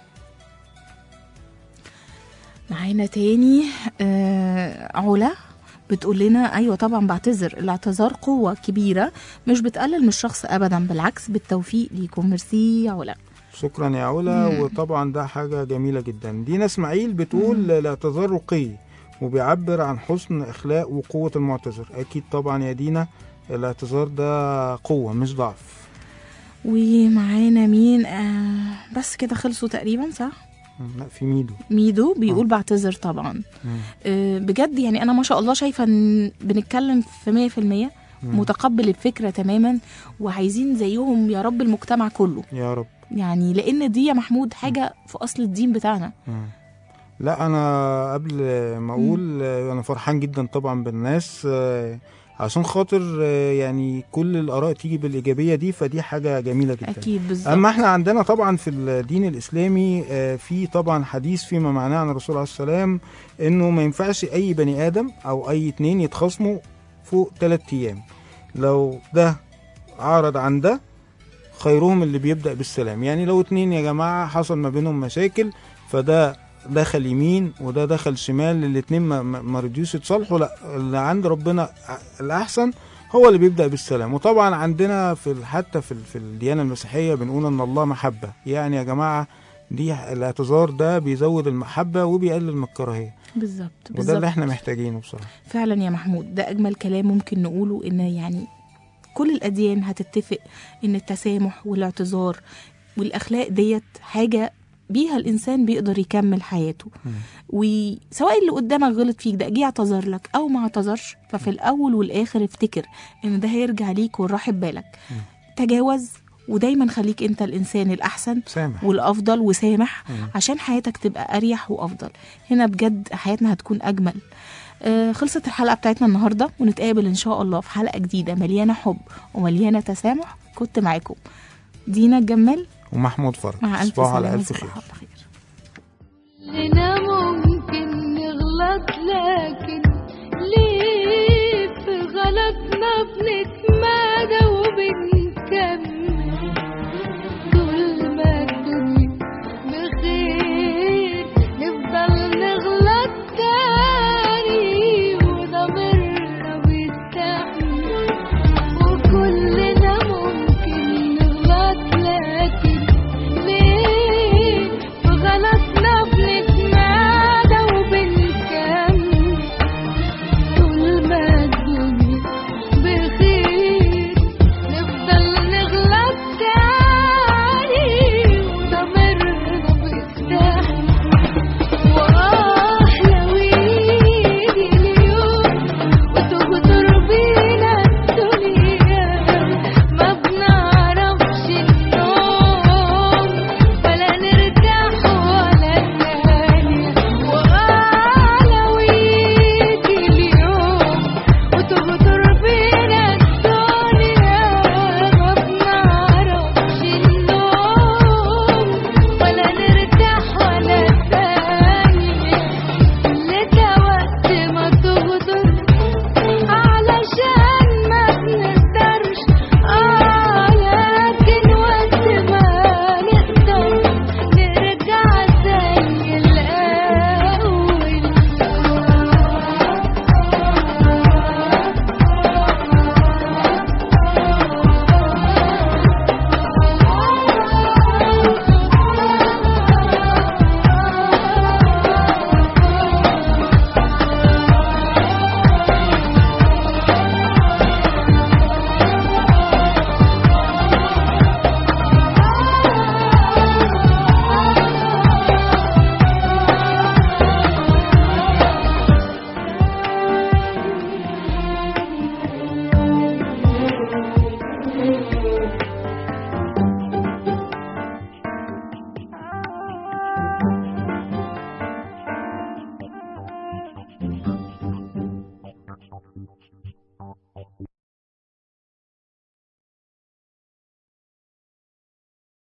معانا تاني آه علا بتقول لنا ايوه طبعا بعتذر، الاعتذار قوة كبيرة مش بتقلل من الشخص ابدا، بالعكس بالتوفيق ليكم. ميرسي يا علا. شكرا يا علا. مم. وطبعا ده حاجة جميلة جدا. دينا اسماعيل بتقول مم. الاعتذار رقي وبيعبر عن حسن اخلاق وقوة المعتذر. اكيد طبعا يا دينا الاعتذار ده قوة مش ضعف. ومعانا مين؟ آه بس كده خلصوا تقريبا صح؟ لا في ميدو. ميدو بيقول آه. بعتذر طبعا. مم. آه بجد يعني انا ما شاء الله شايفة ان بنتكلم في مية في المية مم. متقبل الفكرة تماما، وعايزين زيهم يا رب المجتمع كله، يا رب. يعني لان دي يا محمود حاجة في اصل الدين بتاعنا. مم. لا انا قبل ما اقول انا فرحان جدا طبعا بالناس، آه، عشان خاطر آه، يعني كل الاراء تيجي بالايجابيه دي، فدي حاجه جميله جدا. اكيد بالظبط. اما احنا عندنا طبعا في الدين الاسلامي آه، في طبعا حديث فيما معناه عن الرسول عليه السلام انه ما ينفعش اي بني ادم او اي اتنين يتخاصموا فوق ثلاث ايام. لو ده عارض عن ده خيرهم اللي بيبدأ بالسلام. يعني لو اتنين يا جماعة حصل ما بينهم مشاكل، فده دخل يمين وده دخل شمال، الاتنين ما, ما رضيوش يتصالحوا، لا اللي عند ربنا الأحسن هو اللي بيبدأ بالسلام. وطبعا عندنا في حتى في, في الديانة المسيحية بنقول ان الله محبة. يعني يا جماعة دي الاعتذار ده بيزود المحبة وبيقلل من الكراهية. بالظبط وده بالظبط اللي احنا محتاجينه بصراحه. فعلا يا محمود، ده أجمل كلام ممكن نقوله، إن يعني كل الأديان هتتفق إن التسامح والاعتذار والأخلاق ديت حاجة بيها الإنسان بيقدر يكمل حياته. وسواء اللي قدامك غلط فيك ده جه اعتذر لك أو ما اعتذرش، ففي الأول والآخر افتكر إن ده هيرجع ليك وراحب بالك. م. تجاوز، ودايما خليك انت الانسان الاحسن سامح. والافضل، وسامح مم. عشان حياتك تبقى اريح وافضل. هنا بجد حياتنا هتكون اجمل. آه خلصت الحلقه بتاعتنا النهارده، ونتقابل ان شاء الله في حلقه جديده مليانه حب ومليانه تسامح. كنت معاكم دينا الجمال ومحمود فرج. مع الف صباح على سلامه. الف خير.